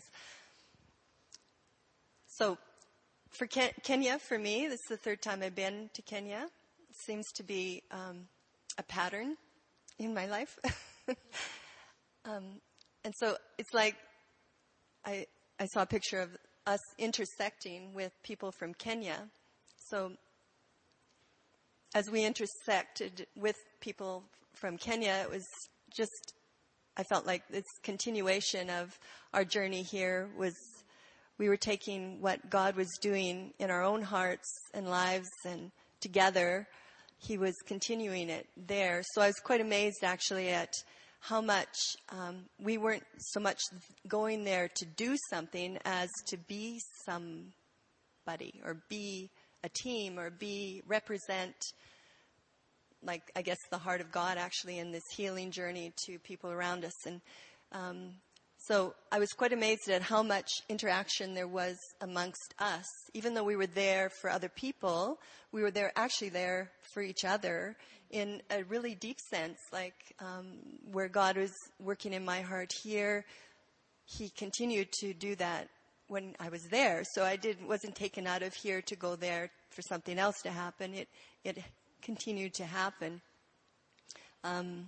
S5: So, for Ken- Kenya, for me, this is the third time I've been to Kenya. It seems to be um, a pattern in my life, um, and so it's like I I saw a picture of us intersecting with people from Kenya. So as we intersected with people from Kenya, it was just, I felt like this continuation of our journey here was, we were taking what God was doing in our own hearts and lives and together he was continuing it there. So I was quite amazed actually at how much um, we weren't so much going there to do something as to be somebody or be a team or be represent, like I guess the heart of God actually in this healing journey to people around us. And um, so I was quite amazed at how much interaction there was amongst us. Even though we were there for other people, we were there actually there for each other in a really deep sense, like um, where God was working in my heart here. He continued to do that when I was there. So I did, wasn't taken out of here to go there for something else to happen. It, it continued to happen. Um,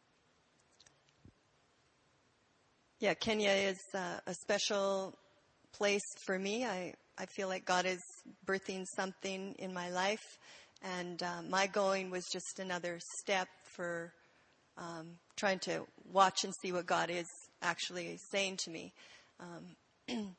S5: yeah, Kenya is uh, a special place for me. I, I feel like God is birthing something in my life. And uh, my going was just another step for um, trying to watch and see what God is actually saying to me. Um,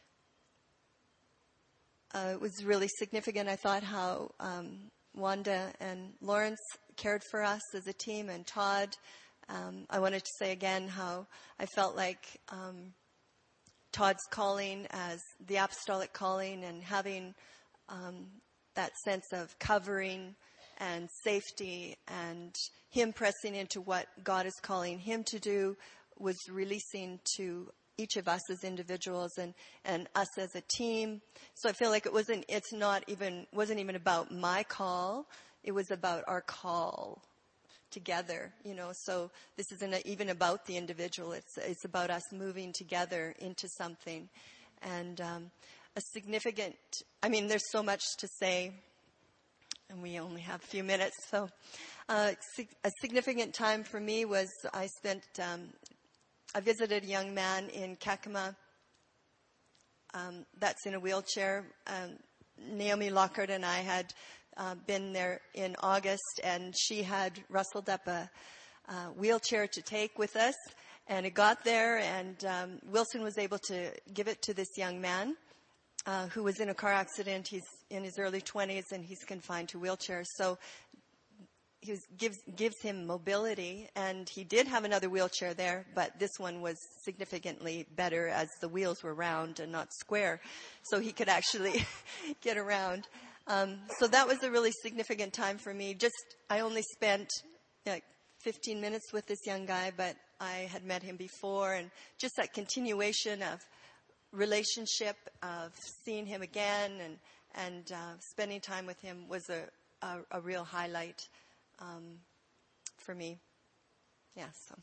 S5: uh, it was really significant, I thought, how um, Wanda and Lawrence cared for us as a team, and Todd. Um, I wanted to say again how I felt like um, Todd's calling as the apostolic calling and having um, that sense of covering and safety and him pressing into what God is calling him to do was releasing to each of us as individuals and, and us as a team. So I feel like it wasn't, it's not even, wasn't even about my call. It was about our call together, you know. So this isn't even about the individual. It's, it's about us moving together into something. And, um, a significant, I mean, there's so much to say, and we only have a few minutes. So uh, a significant time for me was I spent, um, I visited a young man in Kakuma um, that's in a wheelchair. Um, Naomi Lockhart and I had uh, been there in August, and she had rustled up a, a wheelchair to take with us, and it got there, and um, Wilson was able to give it to this young man. Uh, who was in a car accident. He's in his early twenties and he's confined to wheelchairs. So he was, gives gives him mobility, and he did have another wheelchair there, but this one was significantly better as the wheels were round and not square, so he could actually get around. Um, so that was a really significant time for me. Just I only spent like fifteen minutes with this young guy, but I had met him before, and just that continuation of relationship of seeing him again and and uh, spending time with him was a a, a real highlight um, for me. Yeah. So.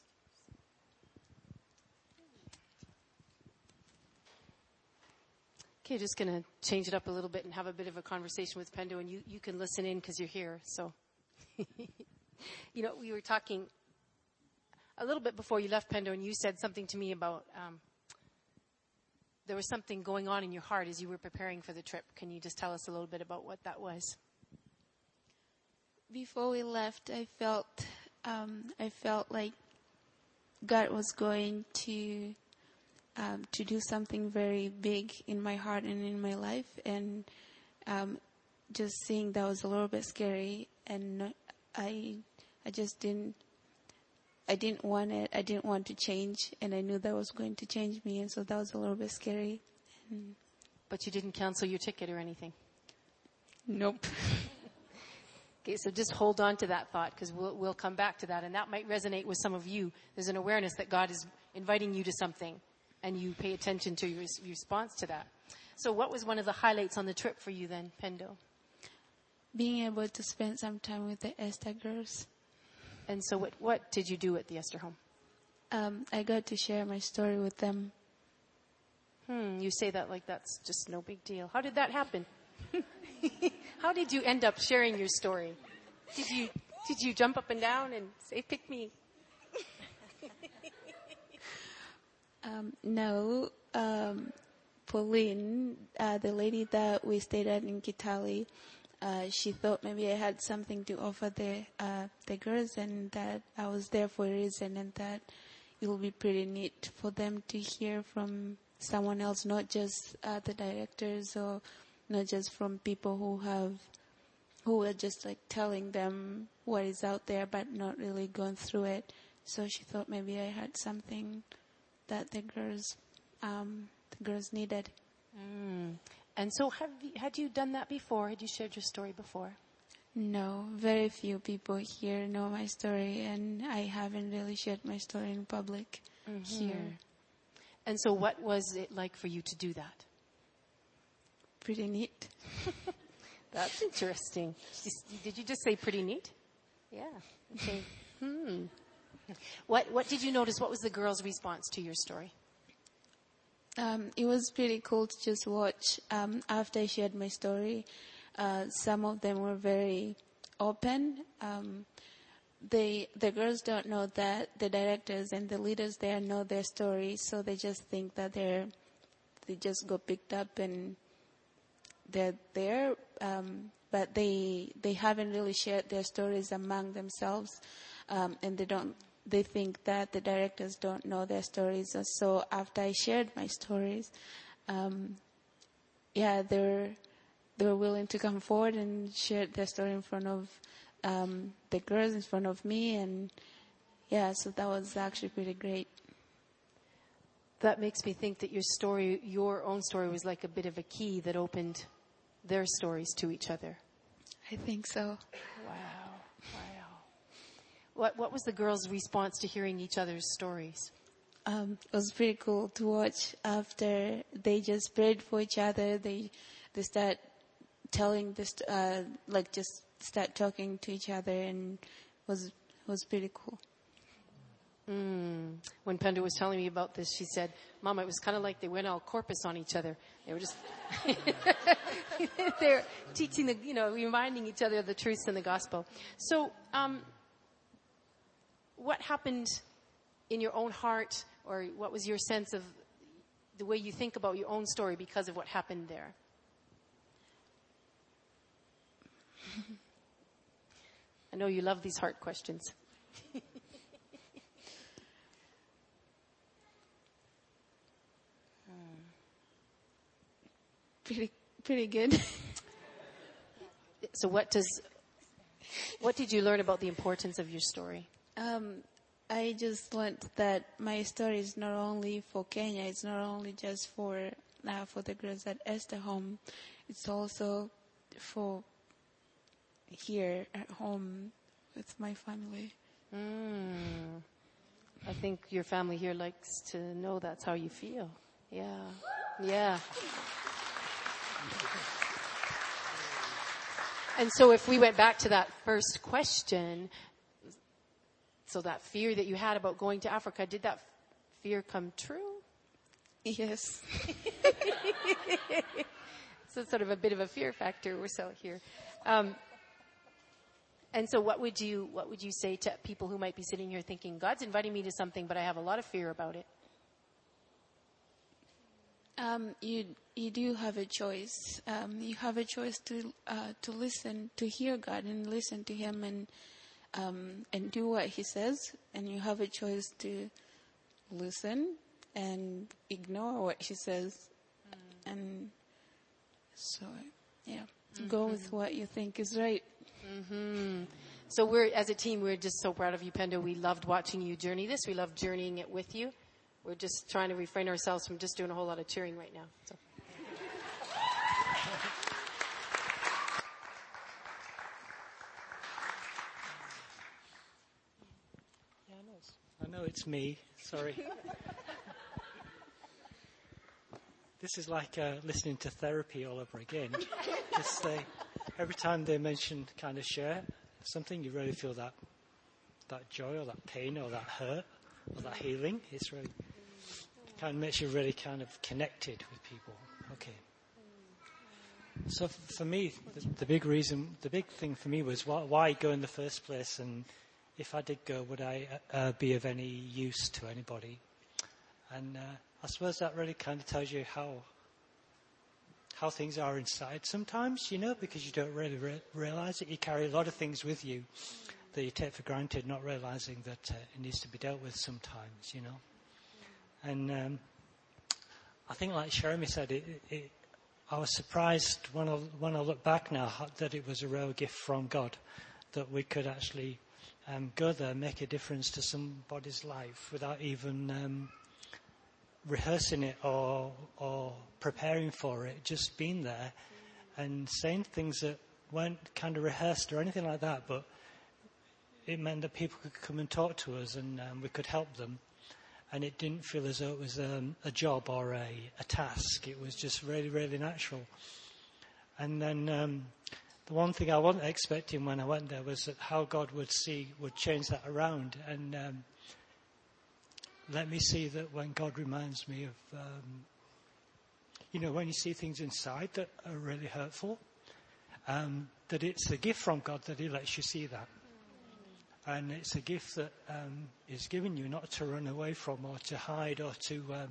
S6: Okay, just going to change it up a little bit and have a bit of a conversation with Pendo, and you you can listen in because you're here. So, you know, we were talking a little bit before you left, Pendo, and you said something to me about. Um, There was something going on in your heart as you were preparing for the trip. Can you just tell us a little bit about what that was?
S7: Before we left, I felt um, I felt like God was going to um, to do something very big in my heart and in my life, and um, just seeing that was a little bit scary. And I I just didn't. I didn't want it. I didn't want to change, and I knew that was going to change me, and so that was a little bit scary. And
S6: but you didn't cancel your ticket or anything?
S7: Nope.
S6: Okay, so just hold on to that thought, because we'll, we'll come back to that, and that might resonate with some of you. There's an awareness that God is inviting you to something, and you pay attention to your response to that. So what was one of the highlights on the trip for you then, Pendo?
S7: Being able to spend some time with the Esther girls.
S6: And so what, what did you do at the Esther home?
S7: Um, I got to share my story with them.
S6: Hmm, you say that like that's just no big deal. How did that happen? How did you end up sharing your story? Did you did you jump up and down and say, pick me?
S7: um, no. Um, Pauline, uh, the lady that we stayed at in Kitale, Uh, she thought maybe I had something to offer the uh, the girls, and that I was there for a reason, and that it will be pretty neat for them to hear from someone else, not just uh, the directors, or not just from people who have who were just like telling them what is out there, but not really going through it. So she thought maybe I had something that the girls, um, the girls needed.
S6: Mm. And so have you, had you done that before? Had you shared your story before?
S7: No, very few people here know my story, and I haven't really shared my story in public mm-hmm. here.
S6: And so what was it like for you to do that?
S7: Pretty neat.
S6: That's interesting. Did you just say pretty neat? Yeah. Okay. Hmm. What What did you notice? What was the girls' response to your story?
S7: Um, it was pretty cool to just watch. Um, after I shared my story, uh, some of them were very open. Um, they the girls don't know that the directors and the leaders there know their stories, so they just think that they're they just go picked up and they're there. Um, but they they haven't really shared their stories among themselves, um, and they don't. They think that the directors don't know their stories. So after I shared my stories, um, yeah, they're they're willing to come forward and share their story in front of um, the girls, in front of me, and yeah, so that was actually pretty great.
S6: That makes me think that your story, your own story, was like a bit of a key that opened their stories to each other.
S7: I think so.
S6: Wow. What What was the girls' response to hearing each other's stories?
S7: Um, it was pretty cool to watch. After they just prayed for each other, they they start telling this, uh, like just start talking to each other, and it was it was pretty cool.
S6: Mm. When Penda was telling me about this, she said, "Mama, it was kind of like they went all corpus on each other. They were just they're teaching the, you know, reminding each other of the truths in the gospel." So. Um, What happened in your own heart, or what was your sense of the way you think about your own story because of what happened there? I know you love these heart questions.
S7: Pretty, pretty good.
S6: So what does, what did you learn about the importance of your story?
S7: Um, I just learned that my story is not only for Kenya. It's not only just for uh, for the girls at Esther home. It's also for here at home with my family.
S6: Mm. I think your family here likes to know that's how you feel. Yeah, yeah. And so if we went back to that first question. So that fear that you had about going to Africa, did that fear come true?
S7: Yes.
S6: So it's sort of a bit of a fear factor we're still here. Um, and so what would you what would you say to people who might be sitting here thinking, God's inviting me to something, but I have a lot of fear about it?
S7: Um, you you do have a choice. Um, you have a choice to uh, to listen, to hear God and listen to Him, and Um, and do what He says, and you have a choice to listen and ignore what He says, mm. and so yeah, mm-hmm. go with what you think is right.
S6: Mm-hmm. So we're, as a team, we're just so proud of you, Penda. We loved watching you journey this. We loved journeying it with you. We're just trying to refrain ourselves from just doing a whole lot of cheering right now. So.
S8: I know it's me. Sorry. This is like uh, listening to therapy all over again. Just uh, every time they mention kind of share something, you really feel that that joy or that pain or that hurt or that healing. It's really kind of makes you really kind of connected with people. Okay. So f- for me, the, the big reason, the big thing for me was why, why go in the first place, and if I did go, would I uh, be of any use to anybody? And uh, I suppose that really kind of tells you how how things are inside sometimes, you know, because you don't really re- realize it. You carry a lot of things with you that you take for granted, not realizing that uh, it needs to be dealt with sometimes, you know. And um, I think, like Jeremy said, it, it, I was surprised when I, when I look back now that it was a real gift from God, that we could actually um, go there and make a difference to somebody's life without even um, rehearsing it or or preparing for it, just being there and saying things that weren't kind of rehearsed or anything like that, but it meant that people could come and talk to us and um, we could help them. And it didn't feel as though it was um, a job or a, a task. It was just really, really natural. And then um, the one thing I wasn't expecting when I went there was that how God would see, would change that around and um, let me see that when God reminds me of, um, you know, when you see things inside that are really hurtful, um, that it's a gift from God that he lets you see that. And it's a gift that um, is given you not to run away from or to hide or to um,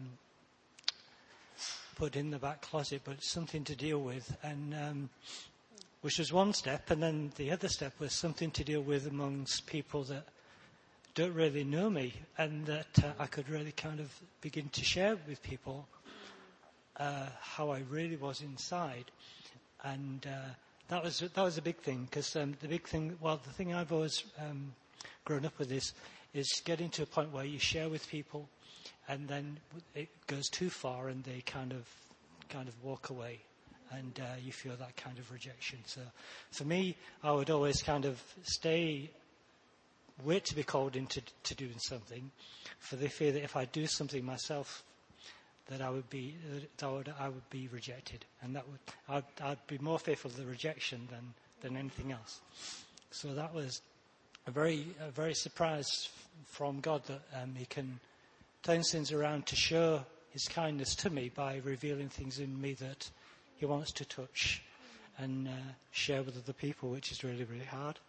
S8: put in the back closet, but something to deal with. And um, which was one step. And then the other step was something to deal with amongst people that don't really know me, and that uh, I could really kind of begin to share with people uh, how I really was inside. And uh, that was that was a big thing, because um, the big thing, well, the thing I've always um, grown up with is, is getting to a point where you share with people, and then it goes too far, and they kind of kind of walk away, and uh, you feel that kind of rejection. So, for me, I would always kind of stay, wait to be called into to doing something, for the fear that if I do something myself, that I would be that I would, I would be rejected, and that would I'd, I'd be more fearful of the rejection than, than anything else. So that was a very a very surprise from God that um, He can turn things around to show His kindness to me by revealing things in me that He wants to touch and uh, share with other people, which is really really hard.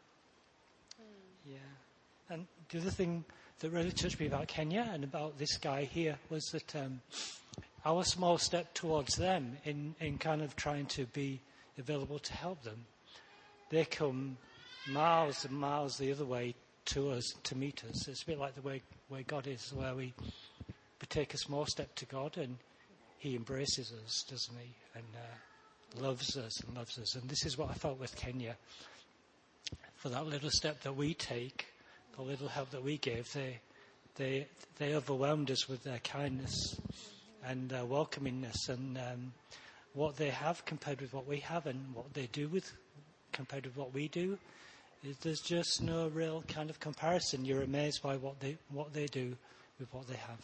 S8: Mm. Yeah, and the other thing that really touched me about Kenya and about this guy here was that um, our small step towards them in, in kind of trying to be available to help them, they come miles and miles the other way to us to meet us. It's a bit like the way, way God is, where we, we take a small step to God and He embraces us, doesn't He? And uh, loves us and loves us. And this is what I felt with Kenya. For that little step that we take, the little help that we gave, they they they overwhelmed us with their kindness and their welcomingness, and um, what they have compared with what we have, and what they do with compared with what we do. Is there's just no real kind of comparison. You're amazed by what they what they do with what they have.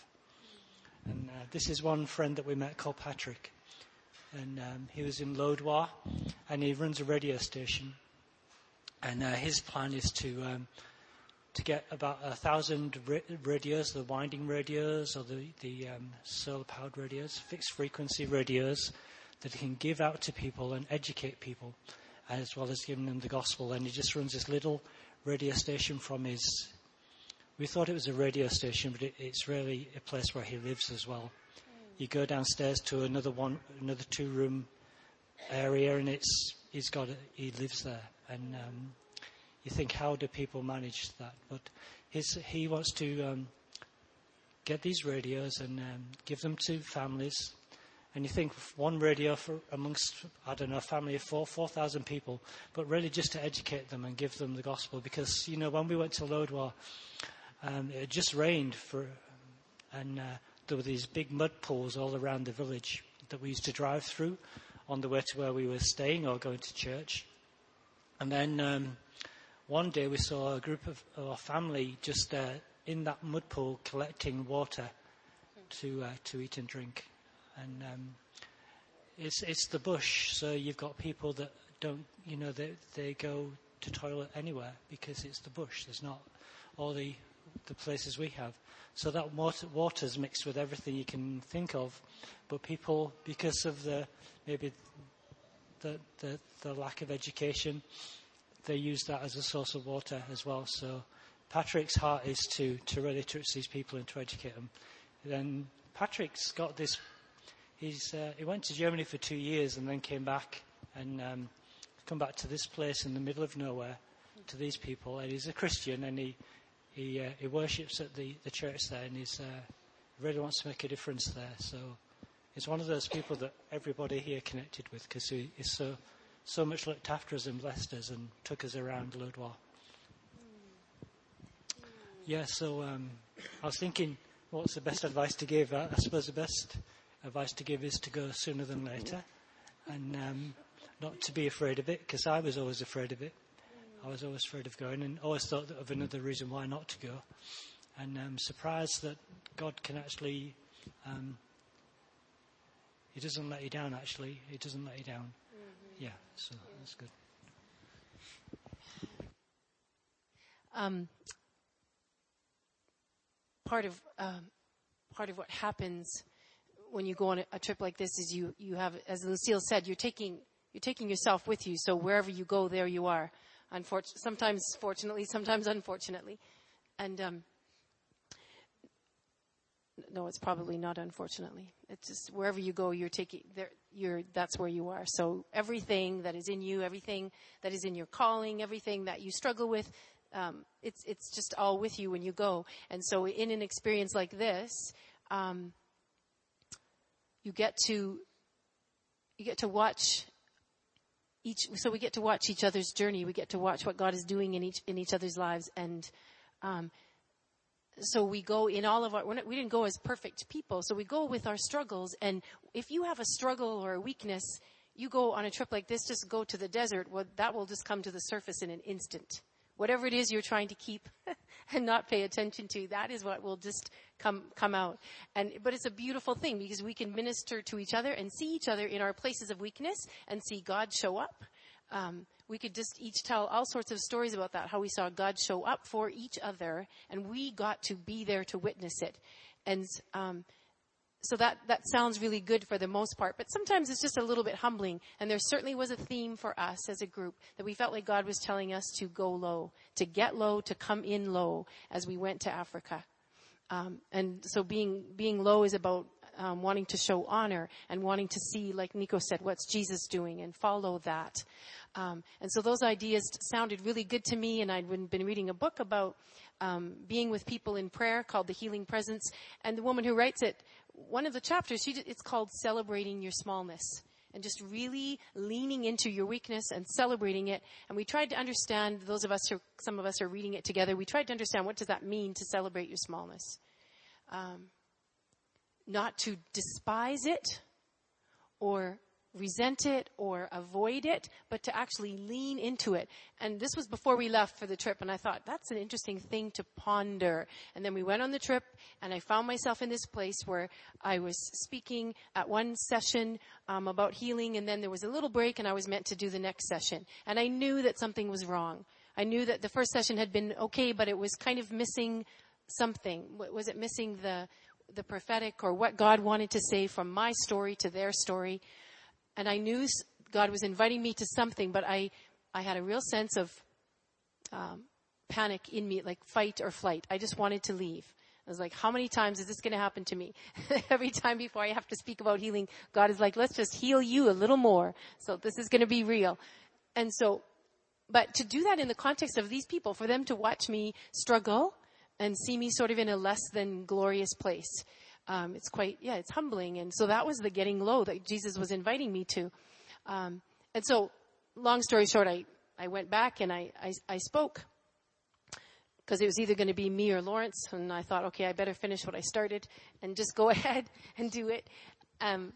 S8: And uh, this is one friend that we met called Patrick, and um, he was in Lodwar, and he runs a radio station, and uh, his plan is to um, to get about a thousand ra- radios, the winding radios or the, the um, solar-powered radios, fixed frequency radios that he can give out to people and educate people, as well as giving them the gospel. And he just runs this little radio station from his... We thought it was a radio station, but it, it's really a place where he lives as well. Mm. You go downstairs to another one, another two-room area, and it's he's got a, he lives there. And um, you think, how do people manage that? But his, he wants to um, get these radios and um, give them to families. And you think one radio for amongst, I don't know, a family of four, four thousand people, but really just to educate them and give them the gospel. Because, you know, when we went to Lodwar, um, it had just rained for, and uh, there were these big mud pools all around the village that we used to drive through on the way to where we were staying or going to church. And then um, one day we saw a group of our family just uh, in that mud pool collecting water to uh, to eat and drink. And um, it's it's the bush, so you've got people that don't, you know, they they go to toilet anywhere because it's the bush. There's not all the the places we have. So that water, water's mixed with everything you can think of, but people, because of the maybe the the, the lack of education, they use that as a source of water as well. So Patrick's heart is to to really touch these people and to educate them. Then Patrick's got this. He's uh, he went to Germany for two years and then came back and um, come back to this place in the middle of nowhere to these people. And he's a Christian, and he he uh, he worships at the, the church there, and he's uh, really wants to make a difference there. So he's one of those people that everybody here connected with because he is so so much looked after us and blessed us and took us around Lodois. Yeah, so um, I was thinking, what's the best advice to give? I, I suppose the best advice to give is to go sooner than later, and um, not to be afraid of it, because I was always afraid of it. I was always afraid of going, and always thought of another reason why not to go. And I'm surprised that God can actually, um, He doesn't let you down, actually. He doesn't let you down. Mm-hmm. Yeah, so that's good.
S6: Um, part of um, part of what happens when you go on a, a trip like this is you, you have, as Lucille said, you're taking you're taking yourself with you. So wherever you go, there you are. Unfortunately, sometimes fortunately, sometimes unfortunately, and um, no, it's probably not unfortunately. It's just wherever you go, you're taking there. You're that's where you are. So everything that is in you, everything that is in your calling, everything that you struggle with, um, it's it's just all with you when you go. And so, in an experience like this, um, you get to you get to watch each. So we get to watch each other's journey. We get to watch what God is doing in each in each other's lives, and um, so we go in all of our. We're not, we didn't go as perfect people, so we go with our struggles. And if you have a struggle or a weakness, you go on a trip like this. Just go to the desert. Well, that will just come to the surface in an instant. Whatever it is you're trying to keep and not pay attention to, that is what will just come come out. And but it's a beautiful thing because we can minister to each other and see each other in our places of weakness and see God show up. Um, we could just each tell all sorts of stories about that, how we saw God show up for each other, and we got to be there to witness it. And um, so that, that sounds really good for the most part, but sometimes it's just a little bit humbling. And there certainly was a theme for us as a group that we felt like God was telling us to go low, to get low, to come in low as we went to Africa. Um, and so being being low is about um, wanting to show honor and wanting to see, like Nico said, what's Jesus doing and follow that. Um, and so those ideas sounded really good to me, and I'd been reading a book about um, being with people in prayer called The Healing Presence. And the woman who writes it, one of the chapters, she, it's called Celebrating Your Smallness, and just really leaning into your weakness and celebrating it. And we tried to understand, those of us who, some of us are reading it together, we tried to understand what does that mean to celebrate your smallness. Um, not to despise it or resent it or avoid it, but to actually lean into it. And this was before we left for the trip, and I thought, that's an interesting thing to ponder. And then we went on the trip, and I found myself in this place where I was speaking at one session um, about healing, and then there was a little break, and I was meant to do the next session. And I knew that something was wrong. I knew that the first session had been okay, but it was kind of missing something. Was it missing the the prophetic or what God wanted to say from my story to their story? And I knew God was inviting me to something, but I, I had a real sense of um, panic in me, like fight or flight. I just wanted to leave. I was like, how many times is this going to happen to me? Every time before I have to speak about healing, God is like, let's just heal you a little more. So this is going to be real. And so, but to do that in the context of these people, for them to watch me struggle and see me sort of in a less than glorious place. Um, it's quite, yeah, it's humbling. And so that was the getting low that Jesus was inviting me to. Um, and so long story short, I, I went back and I, I, I spoke because it was either going to be me or Lawrence. And I thought, okay, I better finish what I started and just go ahead and do it. Um,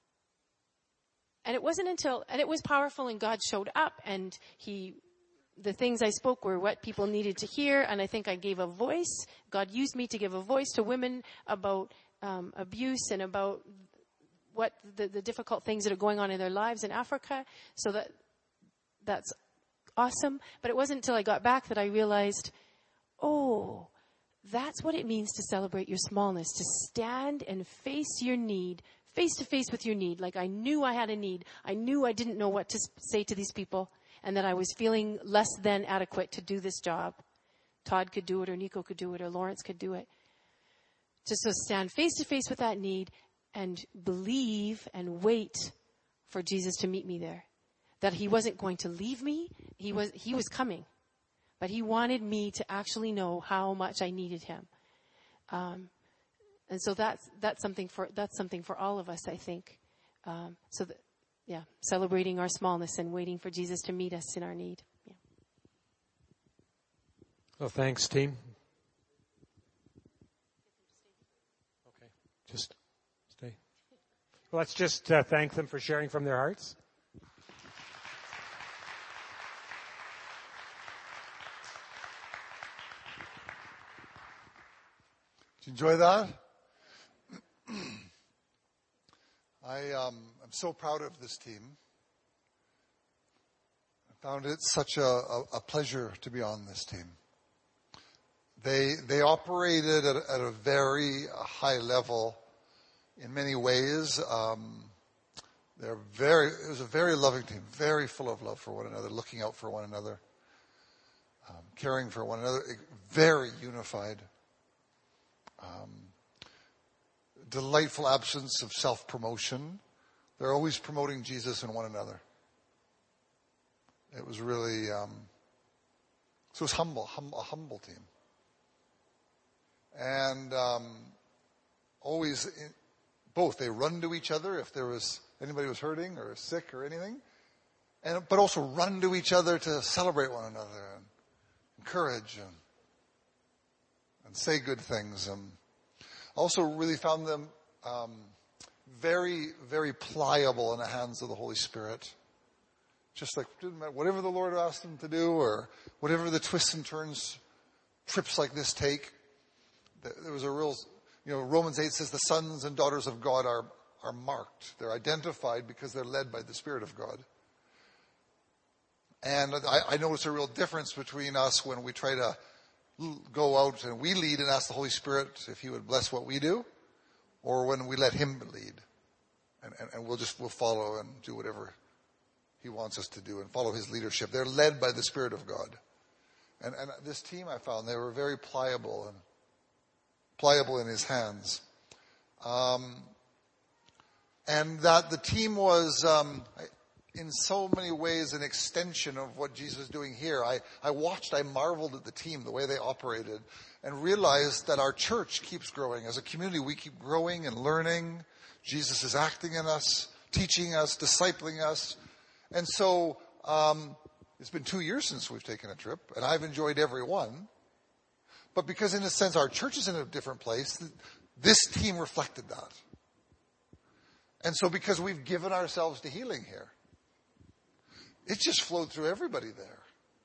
S6: and it wasn't until, and it was powerful and God showed up and he, the things I spoke were what people needed to hear. And I think I gave a voice. God used me to give a voice to women about Um, abuse and about what the, the difficult things that are going on in their lives in Africa. So that that's awesome. But it wasn't until I got back that I realized, oh, that's what it means to celebrate your smallness, to stand and face your need, face to face with your need. Like I knew I had a need. I knew I didn't know what to say to these people and that I was feeling less than adequate to do this job. Todd could do it or Nico could do it or Lawrence could do it. Just to stand face to face with that need and believe and wait for Jesus to meet me there. That he wasn't going to leave me. He was, he was coming. But he wanted me to actually know how much I needed him. Um, And so that's, that's something for, that's something for all of us, I think. Um, so that, yeah, celebrating our smallness and waiting for Jesus to meet us in our need. Yeah.
S2: Well, thanks, team. Okay, just stay. Well, let's just uh, thank them for sharing from their hearts.
S1: Did you enjoy that? I um, I'm so proud of this team. I found it such a, a, a pleasure to be on this team. They they operated at, at a very high level in many ways. Um, they're very it was a very loving team, very full of love for one another, looking out for one another, um, caring for one another, very unified. Um, delightful absence of self-promotion. They're always promoting Jesus and one another. It was really, um, so it was humble, hum, a humble team. And um, always, in, both, they run to each other if there was, anybody was hurting or sick or anything. And, but also run to each other to celebrate one another and encourage and, and say good things. And also really found them um, very, very pliable in the hands of the Holy Spirit. Just like, didn't matter, whatever the Lord asked them to do or whatever the twists and turns trips like this take, there was a real, you know, Romans eight says the sons and daughters of God are, are marked. They're identified because they're led by the Spirit of God. And I, I notice a real difference between us when we try to go out and we lead and ask the Holy Spirit if He would bless what we do, or when we let Him lead, and, and, and we'll just we'll follow and do whatever He wants us to do and follow His leadership. They're led by the Spirit of God, and and this team I found they were very pliable and pliable in His hands, um, and that the team was. Um, in so many ways an extension of what Jesus is doing here. I, I watched, I marveled at the team, the way they operated, and realized that our church keeps growing. As a community, we keep growing and learning. Jesus is acting in us, teaching us, discipling us. And so um, it's been two years since we've taken a trip, and I've enjoyed every one. But because in a sense our church is in a different place, this team reflected that. And so because we've given ourselves to healing here, it just flowed through everybody there.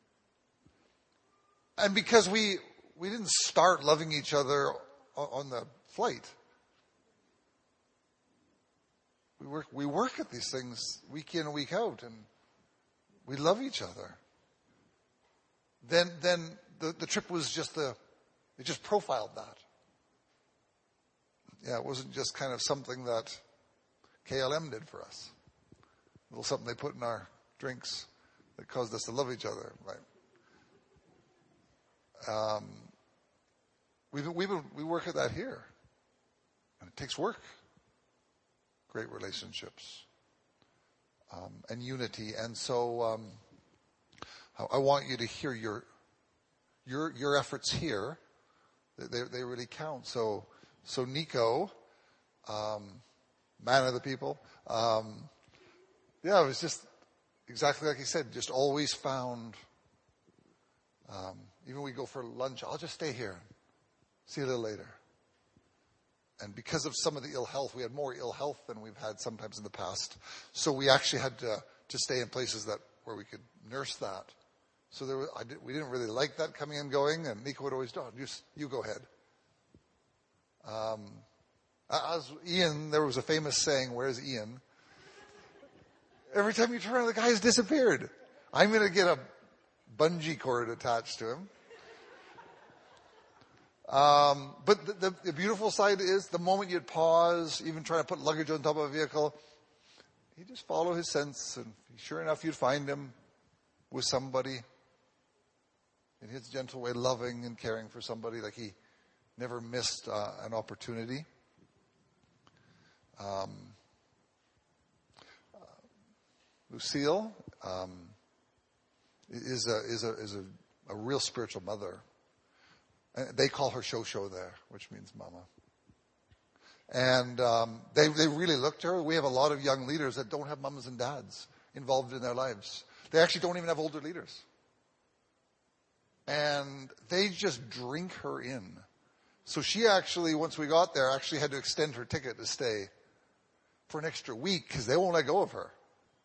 S1: And because we we didn't start loving each other on the flight. We work we work at these things week in and week out, and we love each other. Then then the, the trip was just the it just profiled that. Yeah, it wasn't just kind of something that K L M did for us. A little something they put in our drinks that caused us to love each other, right? Um, we we we work at that here, and it takes work. Great relationships, um, and unity, and so um, I, I want you to hear your your your efforts here. They they really count. So so Nico, um, man of the people, um, yeah, it was just. Exactly like he said, just always found, um, even we go for lunch, I'll just stay here. See you a little later. And because of some of the ill health, we had more ill health than we've had sometimes in the past. So we actually had to, to stay in places that where we could nurse that. So there was, I did, we didn't really like that coming and going, and Nico would always, oh, you, you go ahead. Um, as Ian, there was a famous saying, where's Ian? Every time you turn around, the guy's disappeared. I'm going to get a bungee cord attached to him. Um, but the, the, the beautiful side is the moment you'd pause, even trying to put luggage on top of a vehicle, he'd just follow his sense, and sure enough, you'd find him with somebody in his gentle way, loving and caring for somebody, like he never missed uh, an opportunity. Um, Lucille um, is a is a is a, a real spiritual mother. And they call her Shosho there, which means mama. And um, they, they really look to her. We have a lot of young leaders that don't have mums and dads involved in their lives. They actually don't even have older leaders. And they just drink her in. So she actually, once we got there, actually had to extend her ticket to stay for an extra week because they won't let go of her.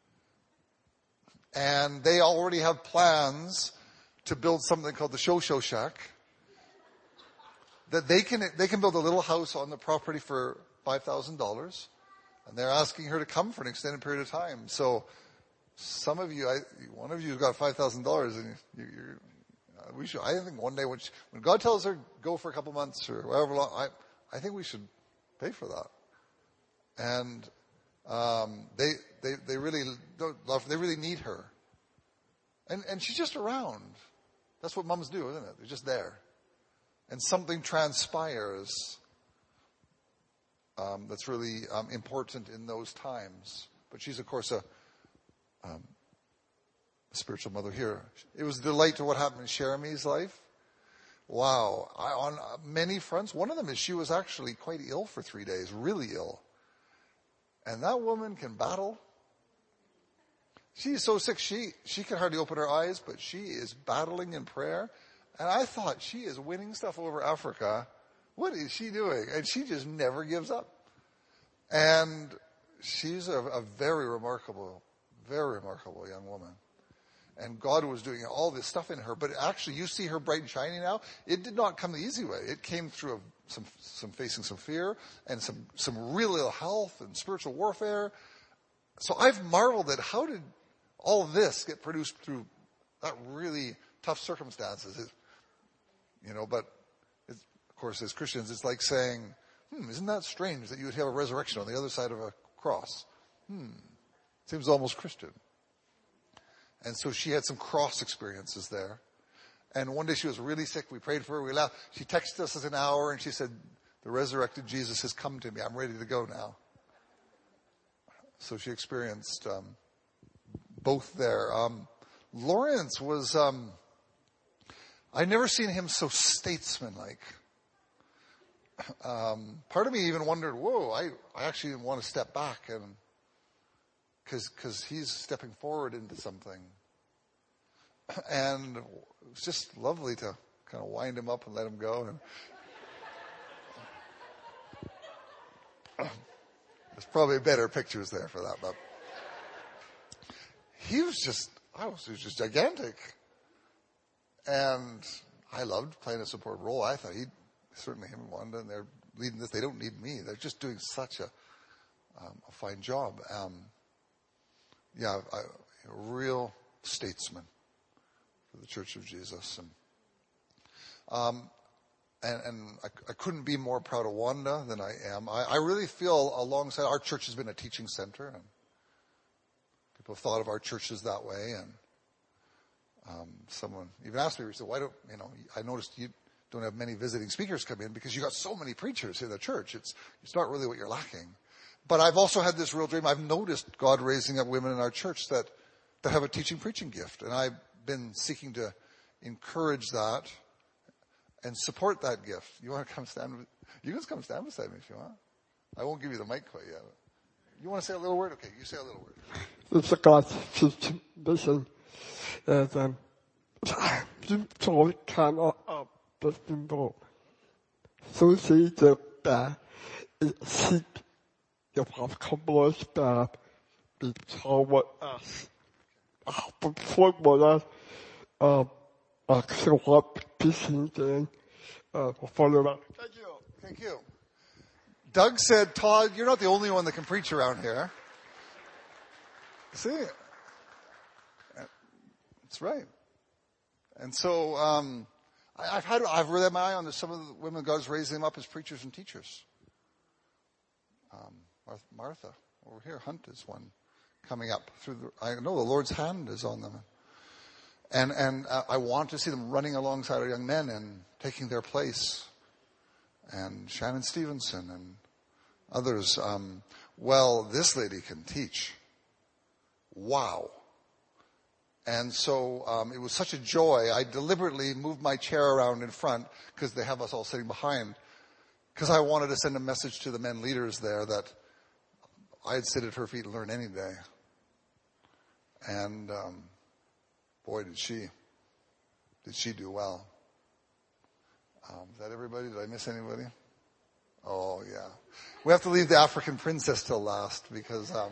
S1: And they already have plans to build something called the Show Show Shack. That they can, they can build a little house on the property for five thousand dollars. And they're asking her to come for an extended period of time. So some of you, I, one of you has got five thousand dollars and you, you're, we should, I think one day when, she, when God tells her go for a couple months or however long, I, I think we should pay for that. And, um, they, they, they really don't love, they really need her. And, and she's just around. That's what mums do, isn't it? They're just there. And something transpires, um, that's really, um, important in those times. But she's of course a, um, spiritual mother here. It was a delight to what happened in Jeremy's life. Wow. I, on many fronts. One of them is she was actually quite ill for three days, really ill. And that woman can battle. She's so sick, she, she can hardly open her eyes, but she is battling in prayer. And I thought, she is winning stuff over Africa. What is she doing? And she just never gives up. And she's a, a very remarkable, very remarkable young woman. And God was doing all this stuff in her, but actually you see her bright and shiny now. It did not come the easy way. It came through a, some, some facing some fear and some, some real ill health and spiritual warfare. So I've marveled at how did all of this get produced through that really tough circumstances. It, you know, but it's, of course as Christians, it's like saying, hmm, isn't that strange that you would have a resurrection on the other side of a cross? Hmm, seems almost Christian. And so she had some cross experiences there. And one day she was really sick. We prayed for her. We laughed. She texted us in an hour and she said, the resurrected Jesus has come to me. I'm ready to go now. So she experienced um, both there. Um, Lawrence was, um, I'd never seen him so statesman-like. Um, part of me even wondered, whoa, I, I actually want to step back and Because because he's stepping forward into something. And it was just lovely to kind of wind him up and let him go. And there's probably better pictures there for that. But he was just, I was, he was just gigantic. And I loved playing a support role. I thought he'd, certainly him and Wanda, and they're leading this. They don't need me. They're just doing such a, um, a fine job. Um, Yeah, I, a real statesman for the Church of Jesus, and um, and, and I, I couldn't be more proud of Wanda than I am. I, I really feel alongside our church has been a teaching center, and people have thought of our churches that way. And um, someone even asked me, he said, "Why don't you know?" I noticed you don't have many visiting speakers come in because you got so many preachers in the church. It's it's not really what you're lacking. But I've also had this real dream. I've noticed God raising up women in our church that, that have a teaching preaching gift. And I've been seeking to encourage that and support that gift. You want to come stand with, you can come stand beside me if you want. I won't give you the mic quite yet. You want to say a little word? Okay, you say a little word.
S9: It's a God's teaching vision. And, um, så kan jag bestämma. Så ser det där i sitt jag kommer att spela betala oss. Förmånen att slå upp presidenten och följa med.
S1: Thank you. Thank you. Doug said, Todd, you're not the only one that can preach around here. See? That's right. And so, um, I, I've had, I've really had my eye on this. Some of the women God's raising them up as preachers and teachers. Um, Martha, over here, Hunt is one coming up through the, I know the Lord's hand is on them. And, and uh, I want to see them running alongside our young men and taking their place. And Shannon Stevenson and others. Um, well, this lady can teach. Wow. And so, um, it was such a joy. I deliberately moved my chair around in front because they have us all sitting behind Because I wanted to send a message to the men leaders there that I'd sit at her feet and learn any day. And um, boy, did she, did she do well. Um, is that everybody? Did I miss anybody? Oh, yeah. We have to leave the African princess till last because um,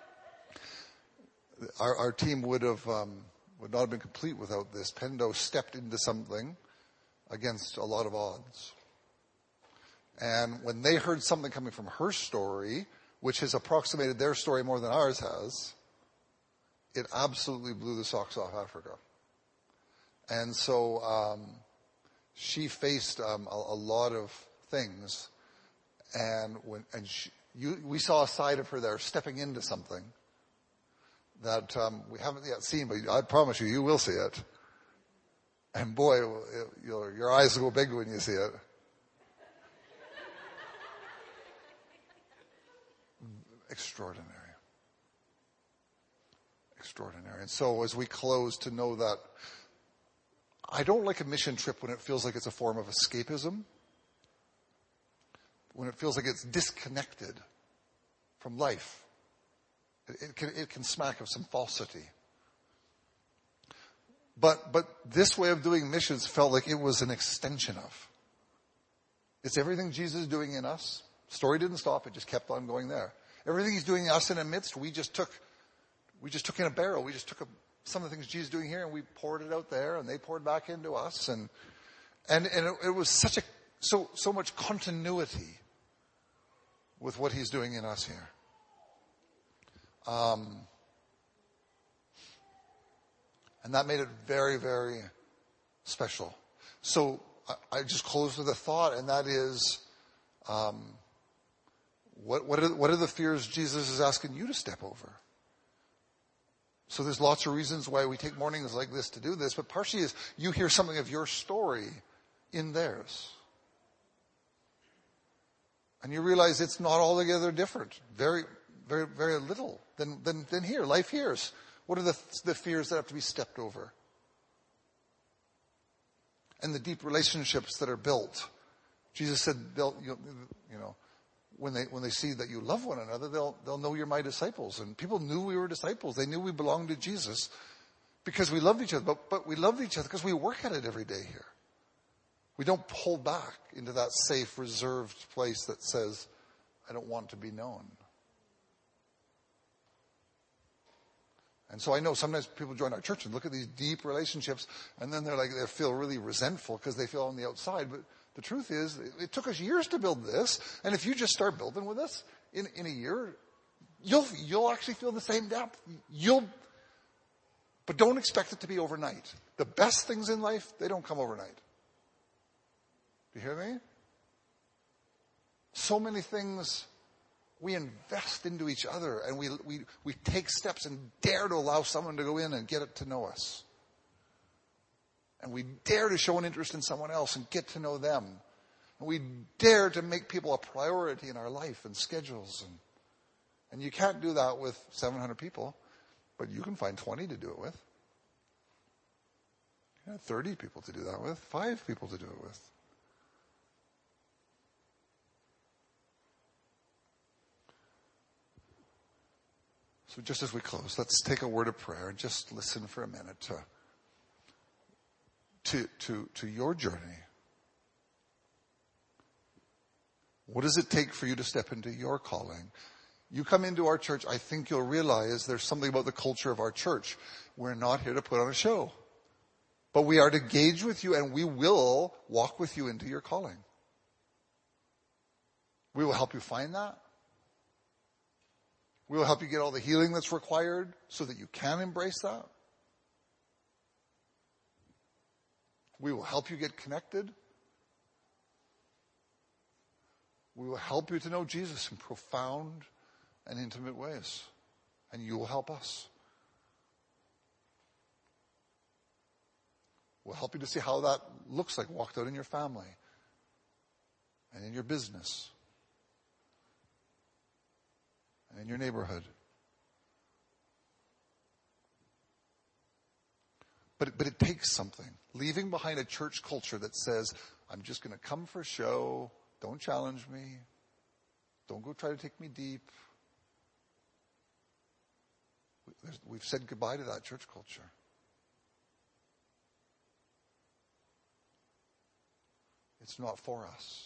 S1: our, our team would have um, would not have been complete without this. Pendo stepped into something against a lot of odds. And when they heard something coming from her story, which has approximated their story more than ours has, it absolutely blew the socks off Africa. And so um, she faced um, a, a lot of things. And when and she, you, we saw a side of her there stepping into something that um, we haven't yet seen, but I promise you, you will see it. And boy, it, your, your eyes will go big when you see it. Extraordinary. Extraordinary. And so as we close, to know that I don't like a mission trip when it feels like it's a form of escapism, when it feels like it's disconnected from life. It, it can, it can smack of some falsity. But, but this way of doing missions felt like it was an extension of. It's everything Jesus is doing in us. Story didn't stop. It just kept on going there. Everything he's doing in us in the midst, we just took, we just took in a barrel. We just took a, some of the things Jesus is doing here and we poured it out there and they poured back into us. And, and, and it, it was such a, so, so much continuity with what he's doing in us here. Um, and that made it very, very special. So I, I just closed with a thought, and that is, um, What, what, are, what are the fears Jesus is asking you to step over? So there's lots of reasons why we take mornings like this to do this, but partially is you hear something of your story in theirs. And you realize it's not altogether different. Very, very, very little than, than, than here. Life here's. What are the, the fears that have to be stepped over? And the deep relationships that are built. Jesus said, they'll, you know, When they, when they see that you love one another, they'll, they'll know you're my disciples. And people knew we were disciples. They knew we belonged to Jesus because we loved each other. But, but we loved each other because we work at it every day here. We don't pull back into that safe, reserved place that says, I don't want to be known. And so I know sometimes people join our church and look at these deep relationships and then they're like, they feel really resentful because they feel on the outside. But the truth is, it took us years to build this, and if you just start building with us in, in a year, you'll you'll actually feel the same depth. You'll, but don't expect it to be overnight. The best things in life, they don't come overnight. Do you hear me? So many things we invest into each other, and we we we take steps and dare to allow someone to go in and get it to know us. And we dare to show an interest in someone else and get to know them. And we dare to make people a priority in our life and schedules. And, and you can't do that with seven hundred people, but you can find twenty to do it with. You know, thirty people to do that with, five people to do it with. So just as we close, let's take a word of prayer and just listen for a minute to To, to, to your journey. What does it take for you to step into your calling? You come into our church, I think you'll realize there's something about the culture of our church. We're not here to put on a show. But we are to gauge with you, and we will walk with you into your calling. We will help you find that. We will help you get all the healing that's required so that you can embrace that. We will help you get connected. We will help you to know Jesus in profound and intimate ways. And you will help us. We'll help you to see how that looks like walked out in your family and in your business and in your neighborhood. But, but it takes something. Leaving behind a church culture that says, I'm just going to come for show, Don't challenge me. Don't go try to take me deep. We've said goodbye to that church culture. It's not for us.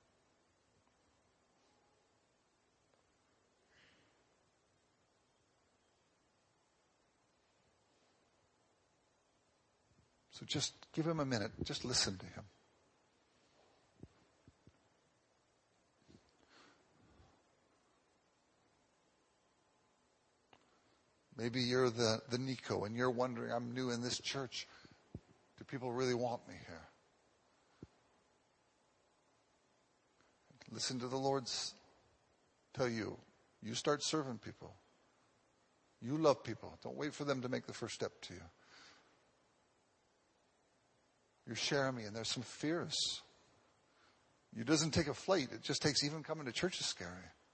S1: So just give him a minute. Just listen to him. Maybe you're the, the Nico and you're wondering, I'm new in this church. Do people really want me here? Listen to the Lord's tell you. You start serving people. You love people. Don't wait for them to make the first step to you. You're sharing me, and there's some fears. It doesn't take a flight. It just takes even coming to church is scary.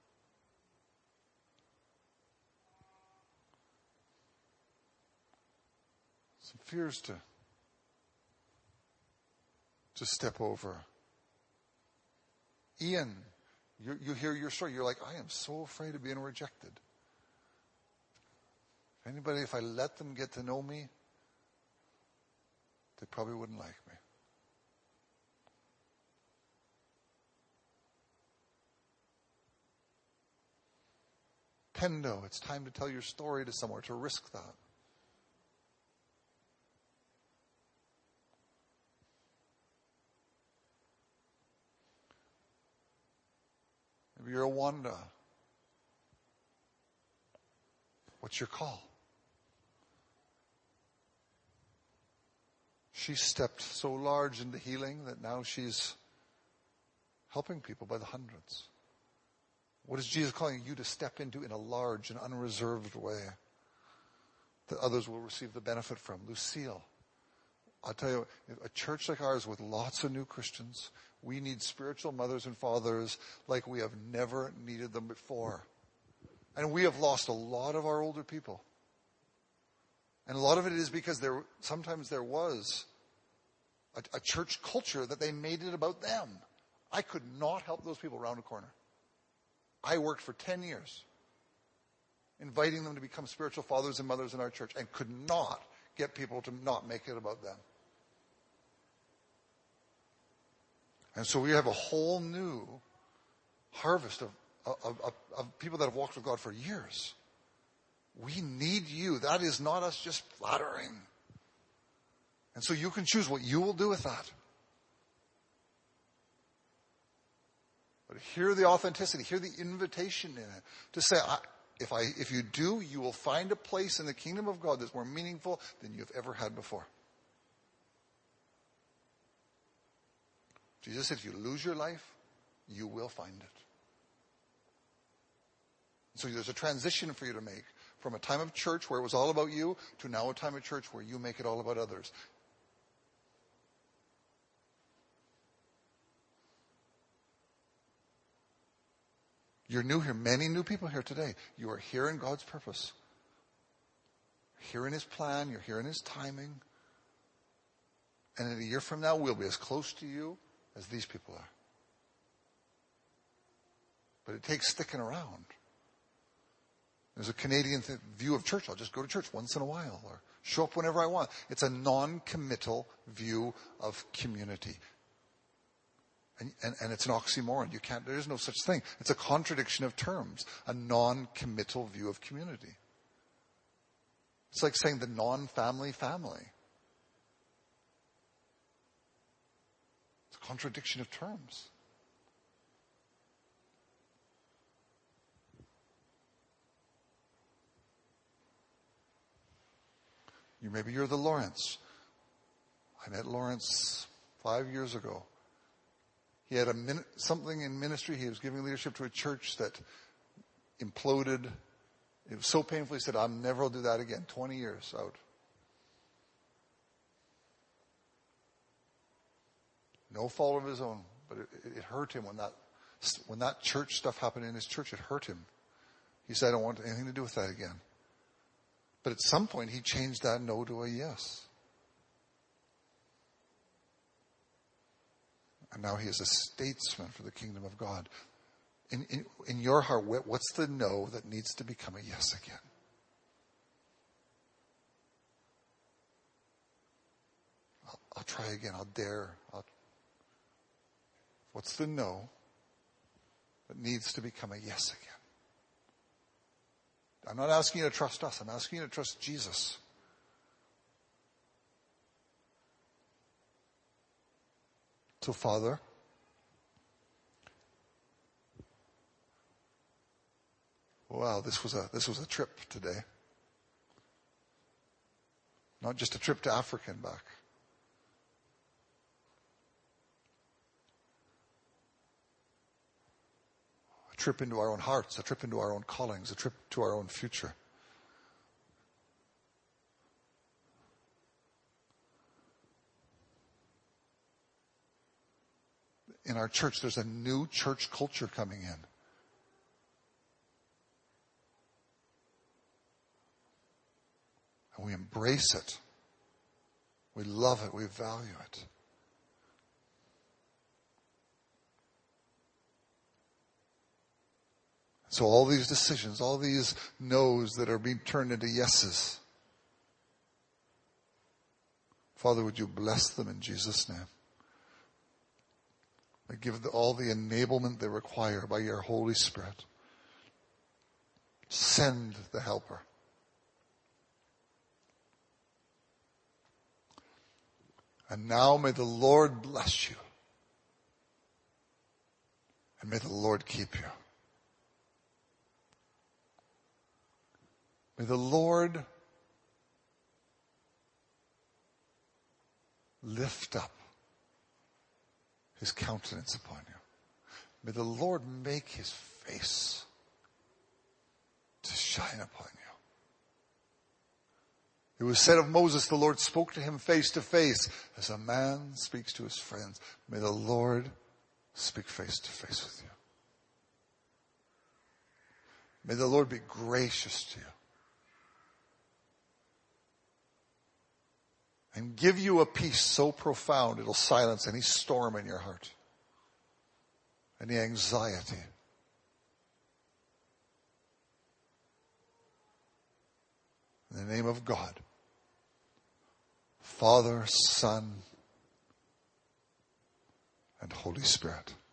S1: Some fears to, to step over. Ian, you, you hear your story. You're like, I am so afraid of being rejected. Anybody, if I let them get to know me, they probably wouldn't like me. Pendo, it's time to tell your story to someone, to risk that. Maybe you're a Wanda. What's your call? She stepped so large into healing that now she's helping people by the hundreds. What is Jesus calling you to step into in a large and unreserved way that others will receive the benefit from? Lucille, I'll tell you, a church like ours with lots of new Christians, we need spiritual mothers and fathers like we have never needed them before. And we have lost a lot of our older people. And a lot of it is because there sometimes there was a, a church culture that they made it about them. I could not help those people around the corner. I worked for ten years inviting them to become spiritual fathers and mothers in our church and could not get people to not make it about them. And so we have a whole new harvest of, of, of, of people that have walked with God for years. We need you. That is not us just flattering. And so you can choose what you will do with that. But hear the authenticity, hear the invitation in it to say, I, if I, if you do, you will find a place in the kingdom of God that's more meaningful than you've ever had before. Jesus said, if you lose your life, you will find it. So there's a transition for you to make from a time of church where it was all about you to now a time of church where you make it all about others. You're new here. Many new people here today. You are here in God's purpose. Here in His plan. You're here in His timing. And in a year from now, we'll be as close to you as these people are. But it takes sticking around. There's a Canadian th- view of church. I'll just go to church once in a while or show up whenever I want. It's a non-committal view of community. And, and, and it's an oxymoron. You can't, there is no such thing. It's a contradiction of terms. A non-committal view of community. It's like saying the non-family family. It's a contradiction of terms. You maybe you're the Lawrence. I met Lawrence five years ago. He had a min- something in ministry. He was giving leadership to a church that imploded. It was so painful. He said, "I'll never do that again." Twenty years out. No fault of his own, but it, it hurt him when that when that church stuff happened in his church. It hurt him. He said, "I don't want anything to do with that again." But at some point, he changed that no to a yes. And now he is a statesman for the kingdom of God. In, in, in your heart, what's the no that needs to become a yes again? I'll, I'll try again. I'll dare. I'll, what's the no that needs to become a yes again? I'm not asking you to trust us. I'm asking you to trust Jesus. So, Father, wow, this was a this was a trip today. Not just a trip to Africa and back. A trip into our own hearts, a trip into our own callings, a trip to our own future. In our church, there's a new church culture coming in. And we embrace it. We love it. We value it. So all these decisions, all these no's that are being turned into yeses, Father, would you bless them in Jesus' name? And give them all the enablement they require by your Holy Spirit. Send the helper. And now may the Lord bless you. And may the Lord keep you. May the Lord lift up his countenance upon you. May the Lord make his face to shine upon you. It was said of Moses, the Lord spoke to him face to face as a man speaks to his friends. May the Lord speak face to face with you. May the Lord be gracious to you. And give you a peace so profound it'll silence any storm in your heart. Any anxiety. In the name of God, Father, Son, and Holy Spirit.